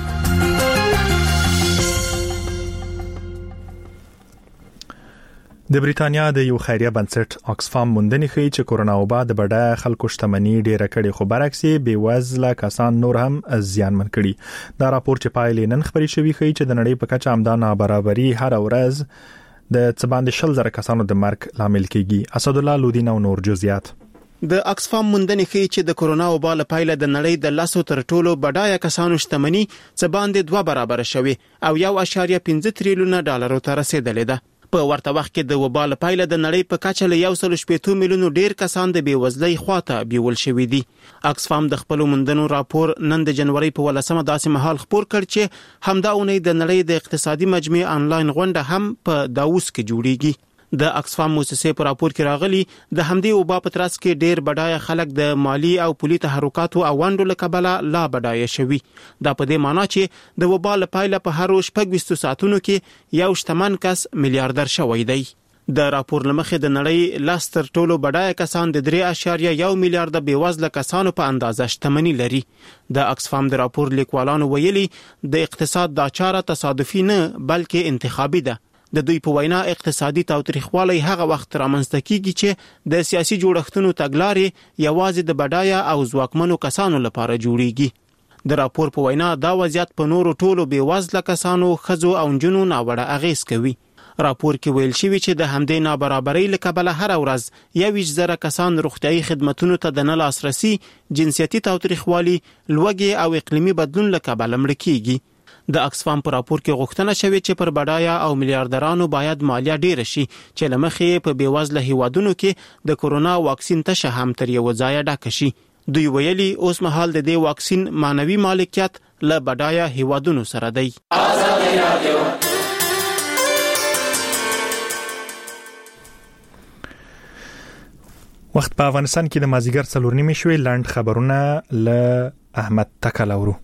د بریټانیا د یو خیریه بنسټ آکسفام موندنې ښیي چې کورونا وبا د بډایه خلکو شتمني ډیره کړې، خو برعکس بې وزله کسان نور هم زیانمن کړي. دا راپور چې پایلې نن خبري شوی ښیي چې د نړۍ په کچه همدا نابرابري هر ورځ د څه باندې شل زره کسانو د مرګ لامل کیږي. اسد الله لودین او نور جزئیات. د آکسفام موندنې ښیي چې د کورونا وبا له پایله د نړۍ د لسو تر ټولو بډایه کسانو شتمني څه باندې دوه برابر شوي او یو اشاریه پنځه تریلیونه ډالرو ته رسیدلې ده. په ورته وخت کې د وبا له پایله د نړۍ په کچه له یو سل شپږ میلیونو ډیر کسان د بیوزلۍ خواته بیول شوي دي. آکسفام د خپل موندنو راپور نن د جنوري په ولسمه داسې مهال خبر کړ چې همدا اونۍ د نړۍ د اقتصادي مجمع انلاین غونډه هم په داووس کې جوړیږي. د آکسفام موسسې په راپور کې راغلي د همدې وبا په ترڅ کې ډیر بډایه خلک د مالی او پولي تحرکاتو او ونډو له کبله لا بډایه شوي. دا په دې معنی چې د وبا له پایله په هر شپږ ویشت ساعتونو کې یو شتمن کس میلیارډر شوی دی. د راپور لمخې د نړۍ لاس تر ټولو بډایه کسان د درې اشاریه یو میلیارډ بېوزله کسانو په اندازه شتمني لري. د آکسفام د راپور لیکوالانو ویلي د اقتصاد دا چاره تصادفي نه بلکې انتخابي ده. د دوی په وینا اقتصادي تاوتریخوالی هغه وخت رامنځته کیږي چې د سیاسي جوړښتونو تګلارې یوازې د بډایه او ځواکمنو کسانو لپاره جوړیږي. د راپور په وینا دا وضعیت په نورو ټولو بېوزله کسانو، ښځو او نجونو ناوړه اغیز کوي. راپور کې ویل شوی چې د همدې نابرابرۍ له کبله هر ورځ یویشت زره کسان روغتیايي خدماتو ته د نه لاسرسي، جنسیتي تاوتریخوالي، لوږې او اقلیمي بدلون له کبله مړه کیږي. د اکسفام په راپور کې غوښتنه شوې چې پر بډایه او میلیارډرانو باید مالیه ډیره شي چې له مخې په بیوزله هیوادونو کې د کورونا واکسین تشه هم تر یو ځایه ډکه شي. دوی ویلي اوس مهال د دې واکسین مانوي مالکیت له بډایه هیوادونو سره دی. وخت په افغانستان کې د مازیګر څلور نیمې شوې. لاند خبرونه له احمد تکل اورو.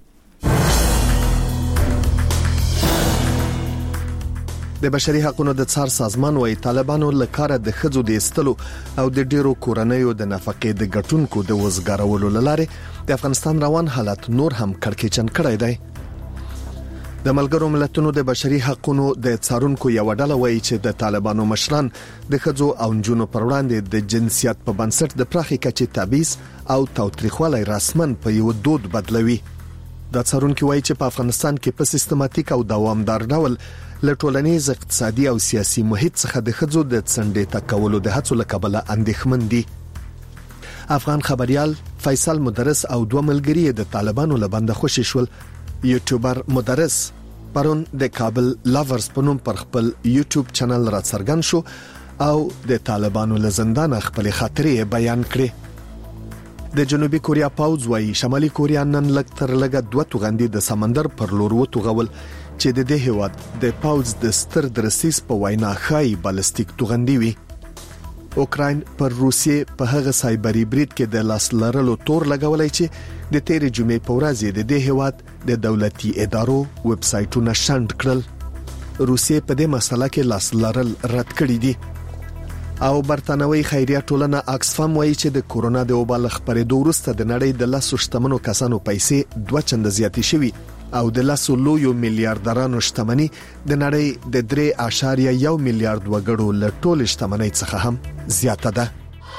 د بشري حقوقو د څار سازمان وايي طالبانو له کاره د خځو د استلو او د ډیرو کورنیو د نفقې د ګټونکو د وزګارولو لاره د افغانستان روان حالت نور هم کړکېچن کړی دی. د ملګرو ملتونو د بشري حقوقو د څارونکو یو ډله وايي چې د طالبانو مشران د خځو او نجونو پر وړاندې د جنسیت په بنسټ د پراخي کچې تبعیض او تاوتریخوالي رسمن په یو دود بدلوي. د څارونکو وايي چې په افغانستان کې په سیستماتیک او دوامدار ډول له ټولنیز، اقتصادي او سیاسي محیط څخه د خځو د څنډې تکولو د هڅو له کبله اندېښمن دي. افغان خبريال فیصل مدرس او دوه ملګري د طالبانو له بنده خوشي شول. یوټیوبر مدرس پرون د کابل لاورز په نوم پر خپل یوټیوب چینل را څرګند شو او د طالبانو له زندان خپل خاطرې بیان کړې. د جنوبي کوریا پاوز وايي شمالي کوریا نن لږ تر لږه دوه توغندي د سمندر پر لور وتوغول چې د دې هیواد د پاوز د ستر درسیس په وینا خای بالستیک توغندي وي. اوکراین پر روسیې په هغه سایبری برید کې د لاس لرلو تور لګولای چې د تیرې جمعې په ورځ د دې هیواد د دولتي ادارو ویب سایټونه شنډ کړل. روسیې په دې مسله کې لاس لرل رد کړی دي. او برتانوي خیریه ټولنه اکسفام وايي چې د کورونا د وبا خبرېدو وروسته د نړۍ د لاسو شتمنو کسانو پیسې دوه چنده زیاتې شوي او د لاسو لویو میلیارډرانو شتمنۍ د نړۍ د درې اعشاریه یو میلیارډ وګړو له ټول شتمنۍ څخه هم زیاته ده.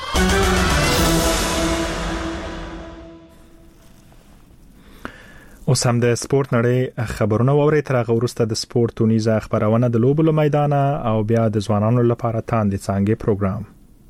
اوس هم د سپورت نړۍ خبرونه ووري. تر هغه وروسته د سپورت تونیزه خبرونه د لوبو له میدانه او بیا د ځوانانو لپاره تاندې څنګه پروګرام.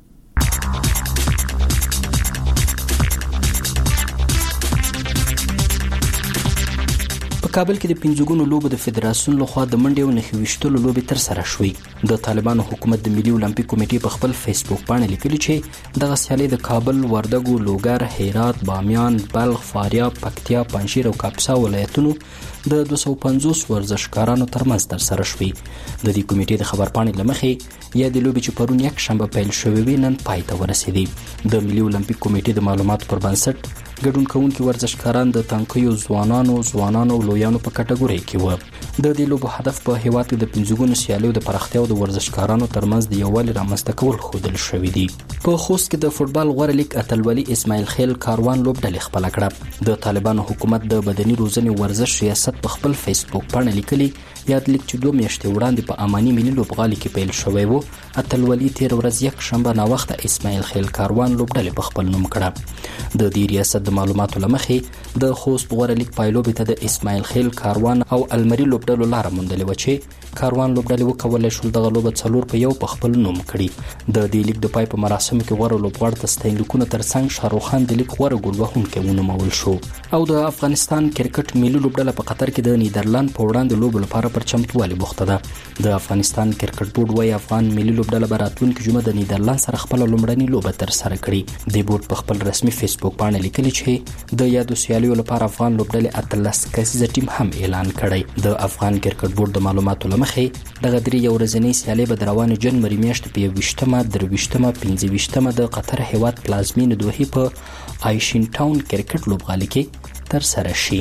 کابل کې د پنځګونو لوبو د فدراسیون لخوا د منډې او نښې ویشتلو لوبې تر سره شوې. د طالبانو حکومت د ملي اولمپیک کمیټې په خپل فیسبوک باندې لیکلي چې دغه سیالي د کابل، وردګو، لوګر، هرات، بامیان، بلخ، فاریاب، پکتیا، پنجشیر او کاپیسا ولایتونو د دوه سوه پنځوس ورزشکارانو ترمنځ تر سره شوې. د دې کمیټې د خبرپاڼې له مخې یا د لوبې چې پرون یک شنبه پیل شوې وي نن پای ته ورسېدې. د ملي اولمپیک کمیټې د معلوماتو پر بنسټ ګډون کوونکي ورزشکاران د تنکیو ځوانانو ځوانانو او لویانو په کټګوري کې و. د دې لوبو هدف په هیواد کې د پنځګونو سیالیو د پراختیا او د ورزشکارانو ترمنځ د یووالي رامنځته کول ښودل شوی دی. په خوست کې د فوټبال غوره لیګ اتلولي اسماعیل خیل کاروان لوبډلې خپل کړه. د طالبانو حکومت د بدني روزنې ورزش ریاست په خپل فیسبوک باندې لیکلي یاد لیک چې دوه میاشتې وړاندې په اماني ملي لوبغالي کې پیل شوی و. اتلولي تیر ورځ یک شنبه ناوخته اسماعیل خیل کاروان لوبډلې په خپل نوم کړه. د دې ریاست د معلوماتو لمخې د خوست غوره لیګ پایلوبې ته د اسماعیل خیل کاروان او المری لوبډلو لار موندلې و چې کاروان لوبډلې وکولای شول دغه لوبه څلور په یو په خپل نوم کړي. د دې لیګ د پای په مراسمو کې غوره لوبغاړو ته ستاینلیکونه ترڅنګ شاهرخ خان د لیګ غوره ګول وهونکی ونومول شو. او د افغانستان کرکټ ملي لوبډله په قطر کې د نیدرلند په وړاندې لوبو لپاره پر چمتووالي بوخته ده. د افغانستان کرکټ بورډ وايي افغان ملي لوبډله به راتلونکي جمعه د نیدرلند سره خپل لومړنۍ لوبه ترسره کړي. د بورډ په خپل رسمي فیسبوک باندې لیکلي چې د یادو سیالیو لپاره افغان لوبډلې اتلس کسیزه ټیم هم اعلان کړی. د افغان کرکټ بورډ د معلوماتو لمخې دغه درې یو ورځنۍ سیالۍ به د روانې جنوري میاشتې په یوویشتمه، درویشتمه، پنځه ویشتمه د قطر هیواد پلازمینې دوحې په آیشین ټاون کرکټ لوبغالي کې ترسره شي.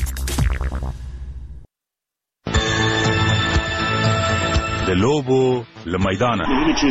د لوبو له میدانه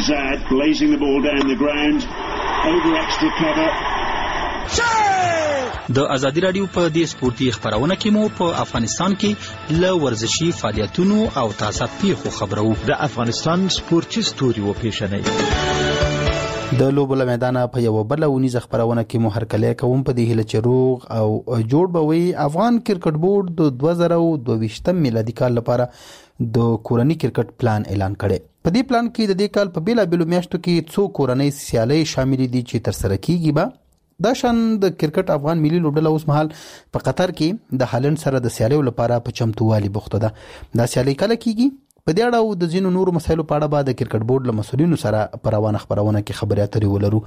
د ازادي رادیو په دې سپورتي خبرونه کې مو په افغانستان کې له ورزشي فعالیتونو او تازه پیښو خبرو. د افغانستان سپورتي ستوري و پیښنې د لوبو له میدانه په یو بل ونیزه خبرونه کې مو هرکلی کوم په دې هله چروغ او جوړ بوي افغان کرکټ بورډ د دوه زره دوه ویشت میلادي کال لپاره د کورنۍ کرکټ پلان اعلان کړي. په دې پلان کې د دې کال په بیلا بیلو میاشتو کې څو کورنۍ سیالۍ شامل دي چې تر سره کیږي. به دا شان د کرکټ افغان ملي لوبډله اوس مهال په قطر کې د هالند سره د سیالیو لپاره په چمتووالي بوخته ده. دا سیالۍ کله کیږي؟ په دې اړه او د ځینو نورو مسایلو په اړه به د کرکټ بورډ له مسؤلینو سره په روانه خبرونه کې خبرې اترې ولرو.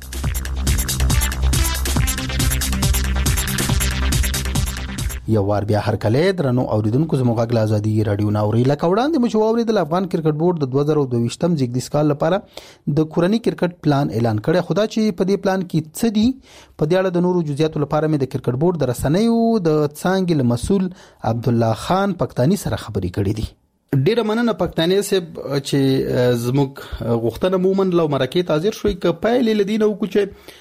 یو وار بیا هرکلی درنو اوریدونکو زموږ غږ له ازادي رادیو ناوري لکه وړاندې مو چې واورېدل افغان کرکټ بورډ د دوه زره دوه ویشتم زیږدیز کال لپاره د کورنۍ کرکټ پلان اعلان کړی. خو دا چې په دې پلان کې څه دي په دې اړه د نورو جزئیاتو لپاره مې د کرکټ بورډ د رسنیو د څانګې له مسؤل عبدالله خان پښتاني سره خبرې کړې دي. ډیره مننه پښتاني صاحب چې زموږ غوښتنه مومن لو مرکه تاجر شوي ک پایلې لدینه وکړي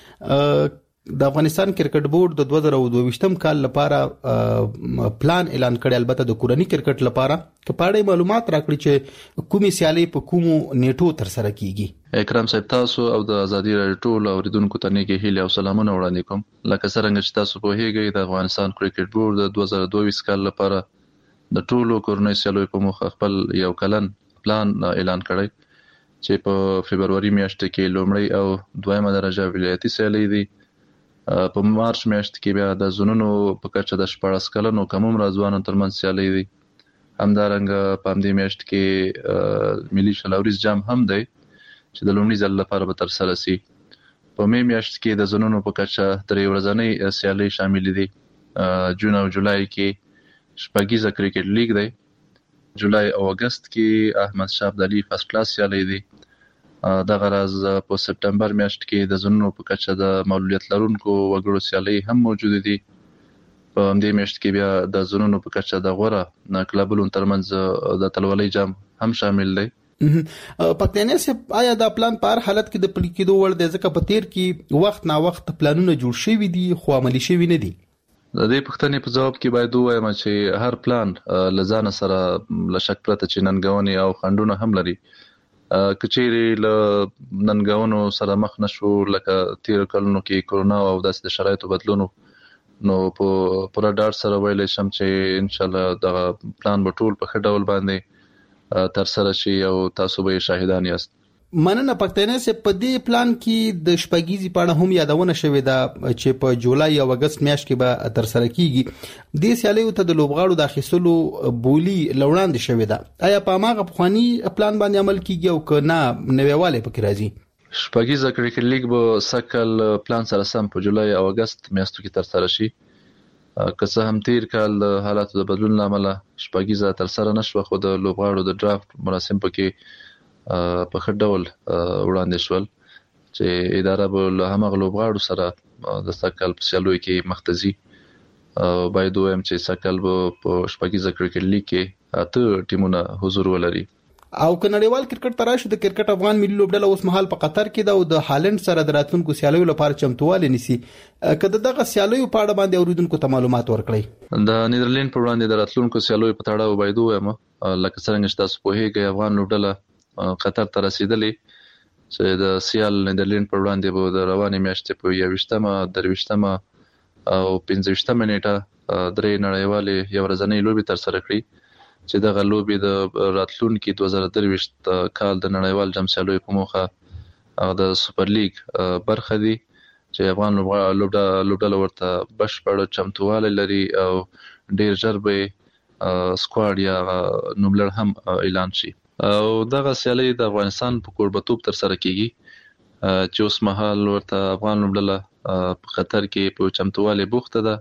چې د افغانستان کرکټ بورډ د دوه زره دوه ویشتم کال لپاره پلان اعلان کړی. البته د کورنۍ کرکټ لپاره کپاړې معلومات راکړي چې کومي سیالي په کومو نیټو تر سره کیږي. اکرام صاحب تاسو او د ازادي رادیو ټول اوریدونکو ته نیکی هیله او سلامونه وړاندې کوم. لکه څنګه چې تاسو په هیګي د افغانستان کرکټ بورډ د دوه زره دوه ویشت کال لپاره د ټولو کورنۍ سیالیو په مخ خپل یو کلن پلان اعلان کړی چې په فبرवरी میاشت کې لومړی او دویمه درجه ولایتي سیالي دي. په مارچ میاشت کې بیا د زونونو په کچه د شپږ کلنو کموم راځوانو ترمنځ سیالي دي. همدارنګه په همدې میاشت کې ملي شلوريز جام هم دی چې د لومړي ځل لپاره به تر سره شي. په می میاشت کې د زونونو په کچه درې ورځنۍ سیالي شامل دي. جون او جولای کې شپږیزه کرکټ لیګ دی. جولای او اگست کې احمد شاه ابدالي فرست کلاس سیالي دي. د غرض په سپتمبر میاشت کې د زونونو په کچه د معلولیت لرونکو وګړو سیالي هم موجود دي. په همدې میاشت کې بیا د زونونو په کچه د غوړه کلبونو ترمنځ د تلولۍ جام هم شامل دی. پښتنې سه آیا دا پلان په هر حالت کې د پلي کېدو وړ دی ځکه په تیر کې وخت نا وخت پلانونه جوړ شوي دي خو عملي شوي نه دي؟ د دې پوښتنې په جواب کې باید ووایم چې هر پلان لزان سره لشک پرته چې ننګونې او خندونه هم لري. کچېری له ننګونو سره مخ نشو لکه تیر کلونو کې کورونا او داسې شرایطو بدلونو نو په پوره ډاډ سره ویلې شم چې ان شاء الله دا پلان به ټول په ښه ډول باندې تر سره شي او تاسو به شاهدان یاست. مننه پښتنې سه په دې پلان کې د شپږیزي پاڼه هم یادونه شوې ده چې په جولای او اگست میاشت کې به تر سره کیږي. د سیالیو ته د لوبغاړو د اخیستلو بولی لوړاندې شوې ده. آیا په ماغه پخوانی پلان باندې عمل کیږي او کنه نوېواله پکې راځي؟ شپږیزه کرکټ لیګ به سکل پلان سره سم په جولای او اگست میاشتو کې تر سره شي. که څه هم تیر کال د حالاتو د بدلون لامل شپږیزه تر سره نشو خو د لوبغاړو د ډرافت مراسم پکې په ښه ډول وړاندې شول چې اداره به له همغه لوبغاړو سره د سکل په سیالیو کې مختزي. باید وایم چې سکل به په شپږیزه کرکټ لیګ کې اته ټیمونه حضور ولري. او کنړیوال کرکټ تراشه د کرکټ افغان ملي لوبډله اوس مهال په قطر کې ده او د هالند سره د راتلونکو سیالیو لپاره چمتووالی نیسي. کله دغه سیالیو په اړه باندې اوریدونکو ته معلومات ورکړئ. د نیدرلند په وړاندې د راتلونکو سیالیو په تړاو باید وایم لکه څنګه چې تاسو په هیګي افغان لوبډله قطر ته رسیدلې چې د سیال نیدرلند پر وړاندې به د روانې میاشتې په یوویشتمه درویشتمه او پنځویشتمه نیټه درې نړیوالې یو ورځنۍ لوبې تر سره کړي چې دغه لوبې د راتلونکي دوه زره درویشت کال د نړیوال جام سیالیو په موخه او د سوپر لیګ برخه دي چې افغان لوبډله ورته بشپړ چمتووالی لري او ډیر ژر به سکواډ یا نوملړ هم اعلان شي. او دغه سیالي د افغانستان په کوربتوب تر سره کیږي چې اوس مهال ورته افغان لوبډله په خطر کې په چمتووالي بوخته ده.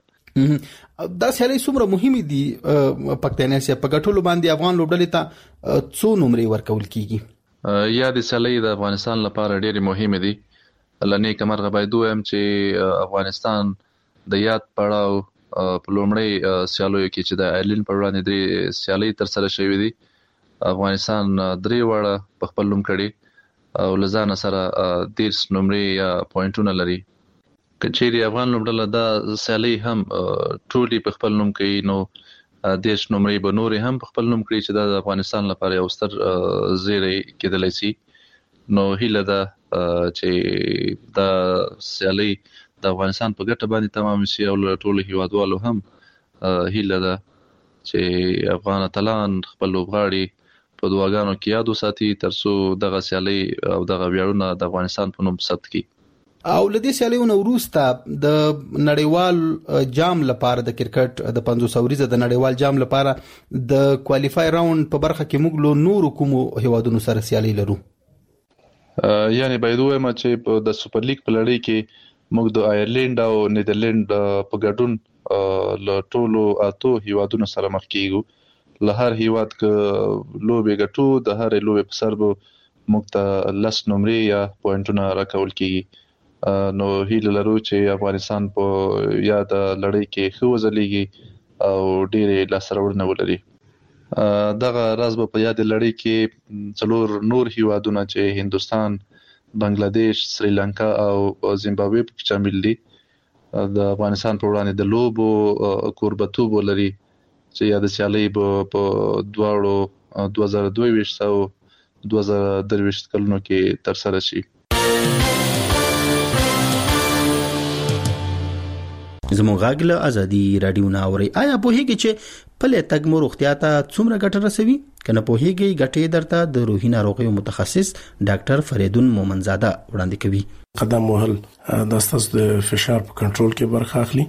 دا سیالي څومره مهمه دي پښتنې سه په ګټلو باندې افغان لوبډلې ته څو نمرې ورکول کیږي؟ یا د سیالي د افغانستان لپاره ډېری مهمه دي. لنې کمرغه باید وایم چې افغانستان د یاد پړاو په لومړی سیالیو کې چې د آیرلند پر وړاندې د سیالي تر سره شوې دي افغانستان درې وړه په خپل نوم کړي او لزان سره دیرش نمرې یا پوینټونه لري. کچېری افغان لوبډله دا سیالي هم ټولي په خپل نوم کوي نو دیرش نمرې به نورې هم په خپل نوم کړي چې د افغانستان لپاره یو ستر زیری کېدلی شي نو هیله ده چې دا سیالي د افغانستان په ګټه باندې تمام شي او ټول هیوادوالو هم هیله ده چې افغان اتلان خپل لوبغاړي په دواګانو کې یاد وساتي ترڅو دغه سیالي او دغه ویاړونه د افغانستان په نوم ثبت کړي. او لدې سیالیونو وروسته د نړیوال جام لپاره د کرکټ د پنځوس اوریزه د نړیوال جام لپاره د کوالیفای راوند په برخه کې موږ له نورو کومو هیوادونو سره سیالي لرو. یعنی باید وایم چې د سوپر لیګ په لړۍ کې موږ د آیرلند او نیدرلند په ګډون له ټولو اتو هیوادونو سره مخ کیږو. له هر هیواد ک لوبې ګټو د هر لوبې په سر به موږ ته لس نمرې یا پوینټونه راکول کیږي. نو هیله لرو چې افغانستان په یاد لړۍ کې ښه وځلېږي او ډېرې لاسته راوړنې ولري. دغه راز په یاد لړۍ کې څلور نور هیوادونه چې هندستان، بنگلاديش، سریلانکا او زیمبابوې پکې شامل دي د افغانستان په وړاندې د لوبو کوربتوب ولري چې یا د سیالۍ په دواړو دوه زره دوه ویشت او دوه زره درې ویشت کلونو کې ترسره شي. زموږ غاګله ازادي رادیو ناوري. آیا په هیګي چې پله تګ مو روغتیا ته څومره ګټه رسوي؟ کنه په هیګي ګټې درته د روحي ناروغیو متخصص ډاکټر فریدون مومنزاده وړاندې کوي. قدم وهل د ستاسو د فشار په کنټرول کې برخه اخلي.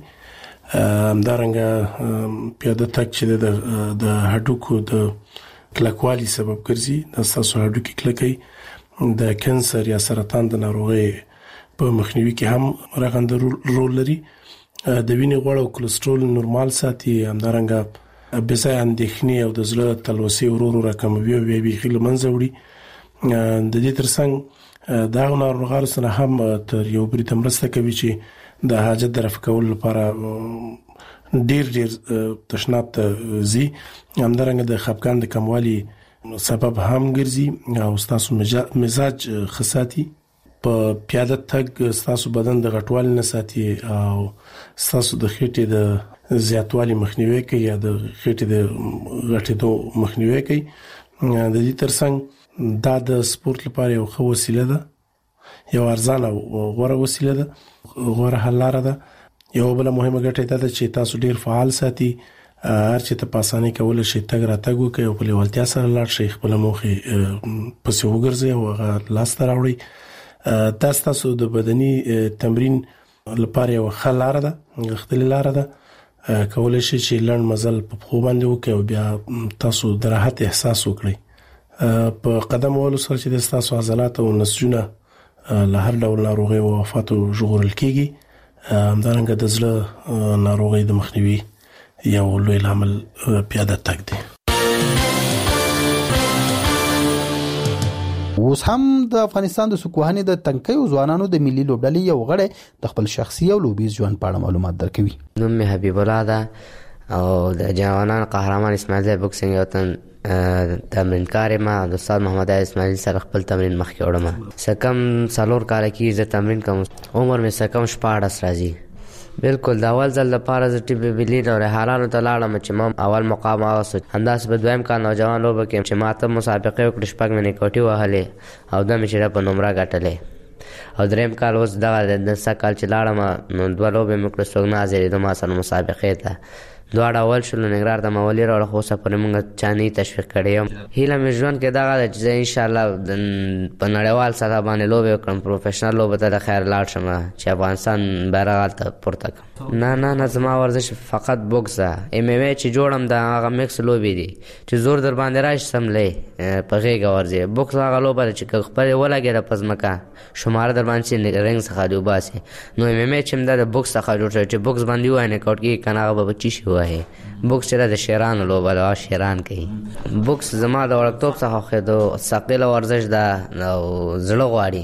همدارنګه پیاده تګ چې د د هډوکو د کلکوالي سبب ګرځي، د ستاسو هډوکي کلکي د کانسر یا سرطان د ناروغي په مخنیوي کې هم رغنده رول لري. د وینې غوړ او کولېسترول نورمال ساتي. همدارنګه بځای اندېښنې او د زړه تلوسې ورو ورو راکموي او بیا بیخي له منځه وړي. د دې ترڅنګ دا ناروغانو سره هم تر یو بریده مرسته کوي چې د حاجت د رفع کولو لپاره ډیر ډیر تشناب ته ځي. همدارنګه د خپګان د کموالي سبب هم ګرځي او ستاسو مزاج خساتي. په پیاده تګ ستاسو بدن د غټوالي نه ساتي او ستاسو د خېټې د زیاتوالي مخنیوي کوي یا د خېټې د غټېدو مخنیوي کوي. د دې ترڅنګ دا د سپورت لپاره یو ښه وسیله ده، یو ارزانه او غوره وسیله ده، غوره حل لاره ده. یو بل مهمه ګټه ده چې تاسو ډیر فعال ساتي. هر چې ته پاسانه کول شي تګ را تګ وکي او په لیوالتیا سره لاړ شي خپل موخه پسې وګرځي او هغه لاس ته راوړي. تاسو د بدني تمرین لپاره یو ښه لاره ده، غښتلې لاره ده. کولای شي چې لړن مزل په خو باندې وکړي او بیا تاسو د راحت احساس وکړي. په قدم وهلو سره چې تاسو عضلات او نسجونه له هر ډول ناروغي او وفاتو ژغورل کیږي. همدارنګه د زړه ناروغي د مخنیوي یو لوی عامل پیاده تګ دی. اوس هم د افغانستان د سکوهاني د تنکیو ځوانانو د ملي لوبډلې یو غړی د خپل شخصي او لوبیز ژوند په اړه معلومات درکوي. نوم مې حبیب الله ده او د جوانان قهرمان اسماعیل بوکسینګ یو تن تمرینکار ما د استاد محمد اسماعیل سره خپل تمرین مخکې وړم. سکم سالور کال کې زه تمرین کوم. عمر مې سکم شپاړس راځي. بالکل د اول ځل لپاره زه ټي بي بلیډ او رحالانو ته لاړم چې ما اول مقام واغوست. همداسې په دویم کال نوجوان لوبه کې چې ما ته مسابقې وکړې، شپږ مې نیکوټي وهلې او دوه مې چې په نمره ګټلې. او دریم کال اوس دغه د نسه کال چې لاړم نو دوه لوبې مې کړې، څوک نه حاضرېدو ما سره مسابقې ته. دواړه اول شول ننګرهار ته مولي راوړه، خو اوسه پورې موږ چا نه تشویق کړی یم. هیله مې ژوند کې دغه ده چې زه انشاءالله په نړیوال سطح باندې لوبې وکړم، پروفیشنل لوبو ته د خیر لاړ شم چې افغانستان بیرغ هلته پورته کړم. نه نه نه زما ورزش فقط بوکس ده. ایم ایم ای چې جوړم د هغه میکس لوبې دي چې زور در باندې راشي سملی په غېږه ورځي. بوکس هغه لوبه ده چې که خپلې ولګېده په ځمکه شماره در باندې چې رنګ څخه دې وباسي. نو ایم ایم ای چې هم دا د بوکس څخه جوړ شوی چې بوکس باندې ووایي نیکاوټ کېږي که نه هغه به چی شي ووایي. بوکس چې د شیرانو لوبه ده، شیران کوي. بوکس زما د وړکتوب څخه خوښېدو، ثقیله ورزش ده او زړه غواړي.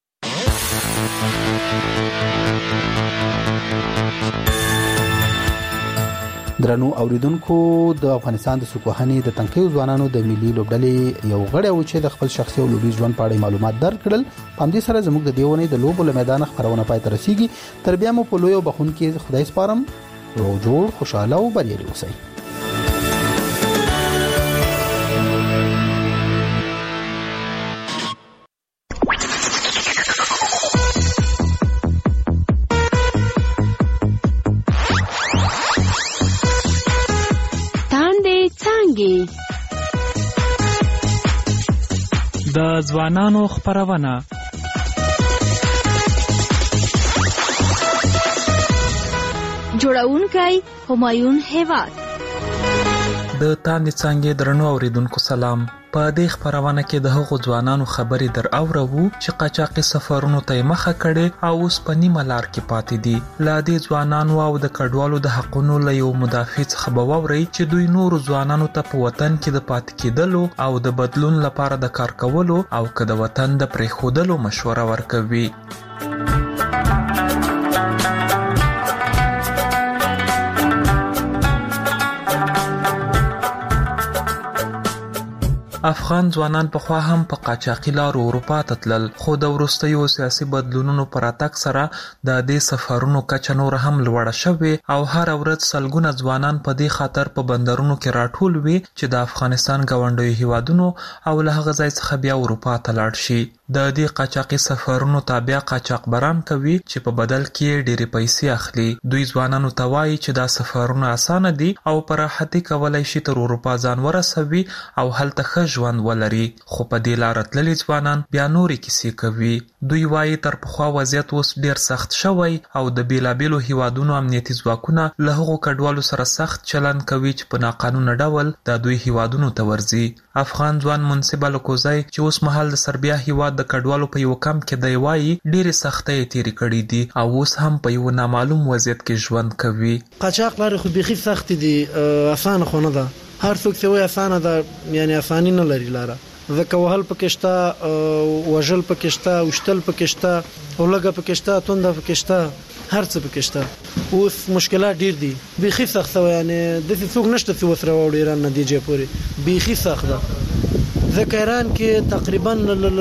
درنو اوریدونکو، د افغانستان د سکوهاني د تنکیو ځوانانو د ملي لوبډلې یو غړی و چې د خپل شخصي او لوبي ژوند په اړه معلومات درکړل. په همدې سره زموږ د دیونې د لوبو له میدان خبرونه پای ته رسیږي. تر بیا مو په لوی او بخونکي خدای سپارم. روغ جوړ، خوشاله او بریالي اوسئ. د ځوانانو خپرونه. جوړونکی همایون هیواد. د تاندې څنګه درنو اوریدونکو سلام. په دې خبرونه کې د هغو ځوانانو خبرې در اورو چې قاچاقي سفرونو ته مخه کړي او اوس په نیمه لار کې پاتې دي. لا دې ځوانانو او د کډوالو د حقونو له یو مدافع څخه به واوري چې دوی نور ځوانانو ته په وطن کې د پاتې کېدلو او د بدلون لپاره د کار کولو او که د وطن د پرېښودلو مشوره ورکوي. افغان ځوانان پخوا هم په قاچاقي لارو اروپا ته تلل، خو د وروستیو سیاسي بدلونونو پر راتګ سره د دې سفرونو کچه نور هم لوړه شوې او هر ورځ سلګونه ځوانان په دې خاطر په بندرونو کې راټول وي چې د افغانستان ګاونډیو هیوادونو او له هغه ځای څخه بیا اروپا ته لاړ شي. د دې قاچاقي سفرونو تابع قاچاقبران کوي چې په بدل کې ډېرې پیسې اخلي. دوی ځوانانو ته وایي چې دا سفرونه اسانه دي او په راحتۍ کولی شي تر اروپا ځان ورسوي او هلته ښه ژوند ولري. خو په دې لاره تللي ځوانان بیا نورې کیسې کوي. دوی وایي تر پخوا وضعیت اوس ډېر سخت شوی او د بېلابېلو هیوادونو امنیتي ځواکونه له هغو کډوالو سره سخت چلند کوي چې په ناقانونه ډول د دوی هیوادونو ته ورځي. افغان ځوان منصب الکوزی چې اوس مهال د سربیا هیواد د کډوالو په یو کمپ کې دی وایي ډېرې سختۍ تېرې کړي دي او اوس هم په یو نامعلوم وضعیت کې ژوند کوي. قاچاق لارې خو بیخي سختې دي، اسانه خو نه ده. هر څوک چې وایي اسانه ده، یعنی اساني نه لري لاره. ځکه وهل پکې شته، وژل پکې شته، وشتل پکې شته، اولګه پکې شته، تونده پکې شته، هر څه پکې شته. اوس مشکلات ډیر دي، بیخي سخت وي. یعنی د څوک نشته چې وسره وړي ایران نتیجه پوري بیخي سخت ده. ځکه ایران کې تقریبا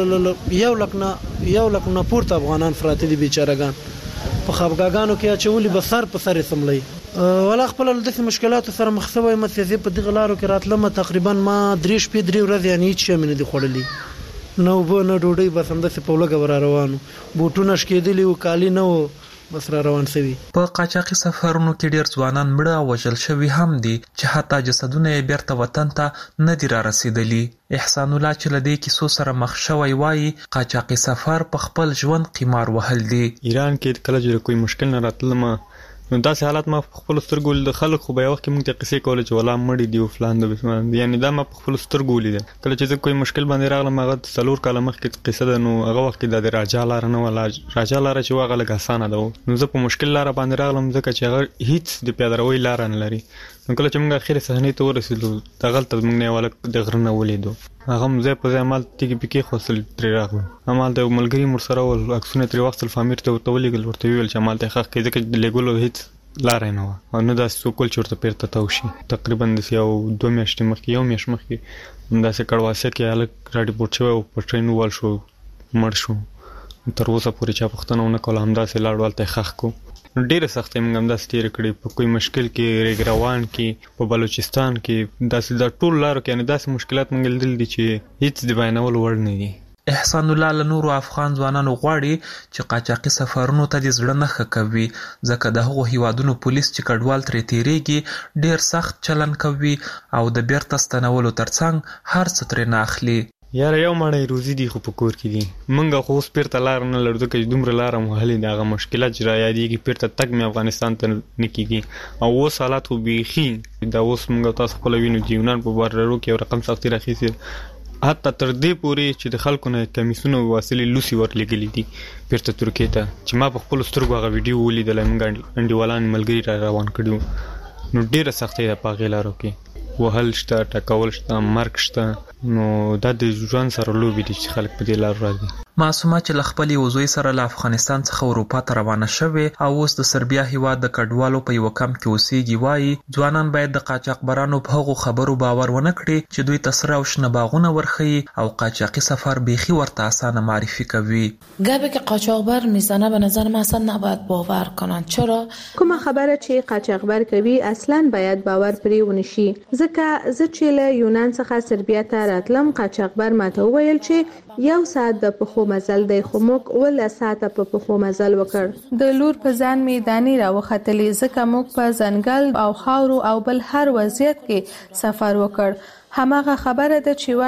یو لک نه یو لک نه پورته افغانان فراته دي بیچارهګان. په خبرګانو کې اچولي به سر په سر سملي ولا خپل د مشکلاتو سره مخ شوی. مسیزه په دغه لارو کې راتلم تقریبا ما درې شپې درې ورځې یعنی هیڅ شي مې نه دي خوړلي، نو به نه ډوډۍ بس هم د په لګه ور روانو، بوټونه شکېدلی او کالی نه و، بس را روان شوی. په قاچاقي سفرونو کې ډیر ځوانان مړه او وژل شوي هم دي چې حتی جسدونه یې بیرته وطن ته نه دي را رسیدلي. احسان الله چې له دې کیسو سره مخ شوی وایي قاچاقي سفر په خپل ژوند قمار وهل دي. ایران کې کله چې کوئی مشکل نه راتلم نو داسې حالات ما په خپل سترګو د خلک خو به یو وخت کې موږ ته قصې کولې چې ولا مړي دي او فلان د بسمان، یعنی دا ما په خپل سترګو ولیدل. کله چې زه کوئی مشکل باندې راغلم هغه څلور کاله مخکې قصه ده، نو هغه وخت کې د راجا لار نه ولا راجا لار چې هغه لږ اسانه ده، نو زه په مشکل لار باندې راغلم ځکه چې هغه هیڅ د پیادهروي لار نه لري. نو کله چې موږ اخر صحنې ته ورسېدو دغه ته موږ نه ولا د غرنه ولیدو، هغه مزه په ځای مال تیګي پکې خوصل تر راغلو. امال د ملګری مرسره ول عکسونه تر وخت الفامیر ته ورته ولېګل ورته ویل چې مال ته حق کې ځکه لګولو هیڅ لار نه و او نو دا سوکول چورته پیرته تاوشي. تقریبا د یو دوه میاشتې مخکې یو میاشت مخکې دا څه کړواسه کې الګ راډي پورت شو او په ټرین وال شو مړ شو. تر اوسه پورې چا پښتنه ونه کوله هم دا سه لاړ ته خخ کو. ډېر سخت هم هم دا ستیر کړي په کوئی مشکل کې ریګروان کې په بلوچستان کې داسې د ټول لارو کې نه داسې مشکلات مونږ لیدل دي چې هیڅ دی بیانول وړ نه دي. احسان الله له نورو افغان ځوانانو غواړي چې قاچاقي سفرونو ته د زړه نه ښه کوي ځکه د هغو هیوادونو پولیس چې کډوال ترې تیریږي ډېر سخت چلن کوي او د بیرته ستنولو ترڅنګ هر څه ترې نه اخلي. یاره یو مړی روزي دی خو په کور کې دي، مونږ خو اوس پیرته لار نه لرو ځکه چې دومره لاره مو هلې د هغه مشکلات چې را یادېږي پیرته تګ مې افغانستان ته نه کېږي او اوس حالات خو بیخي دا اوس مونږ تاسو خپله وینو چې یونان په بارډرو کې یو رقم سختي راخیستې حتی تر دې پورې چې د خلکو نه کمیسونه وسیلې لوسي ورلېږلي دي پیرته ترکیې ته چې ما په خپلو سترګو هغه ویډیو ولیدلی مونږ انډیوالان ملګري را روان کړي وو. نو ډېره سختۍ ده په هغې لارو کې، وهل شته، ټکول شته، مرګ شته. نو دا د ژوند سره لوبې دي چې خلک په دې لار راځي. معصومه چې له خپل یو زوی سره له افغانستان څخه اروپا ته روانه شوې او اوس د سربیا هیواد د کډوالو په یو کمپ کې اوسېږي وایي ځوانان باید د قاچاقبرانو په هغو خبرو باور ونه کړي چې دوی ته سره او شنه باغونه ورښیي او قاچاقي سفر بیخي ورته اسانه معرفی کوي. گپی که قاچاقبر میزنه به نظر من اصلا نباید باور کنن. چرا؟ کومه خبره چې قاچاقبر کوي اصلا باید باور پرې ونشي ځکه زه چې له یونان څخه سربیا ته راتلم قاچاقبر ماته وویل چې یو ساعت د پخو مزل دی خو موږ اوله ساعته په پخو مزل وکړ. د لور په ځان مې دانې راوختلې ځکه موږ په ځنګل او خاورو او بل هر وضعیت کې سفر وکړ. هماغه خبره ده چې وایي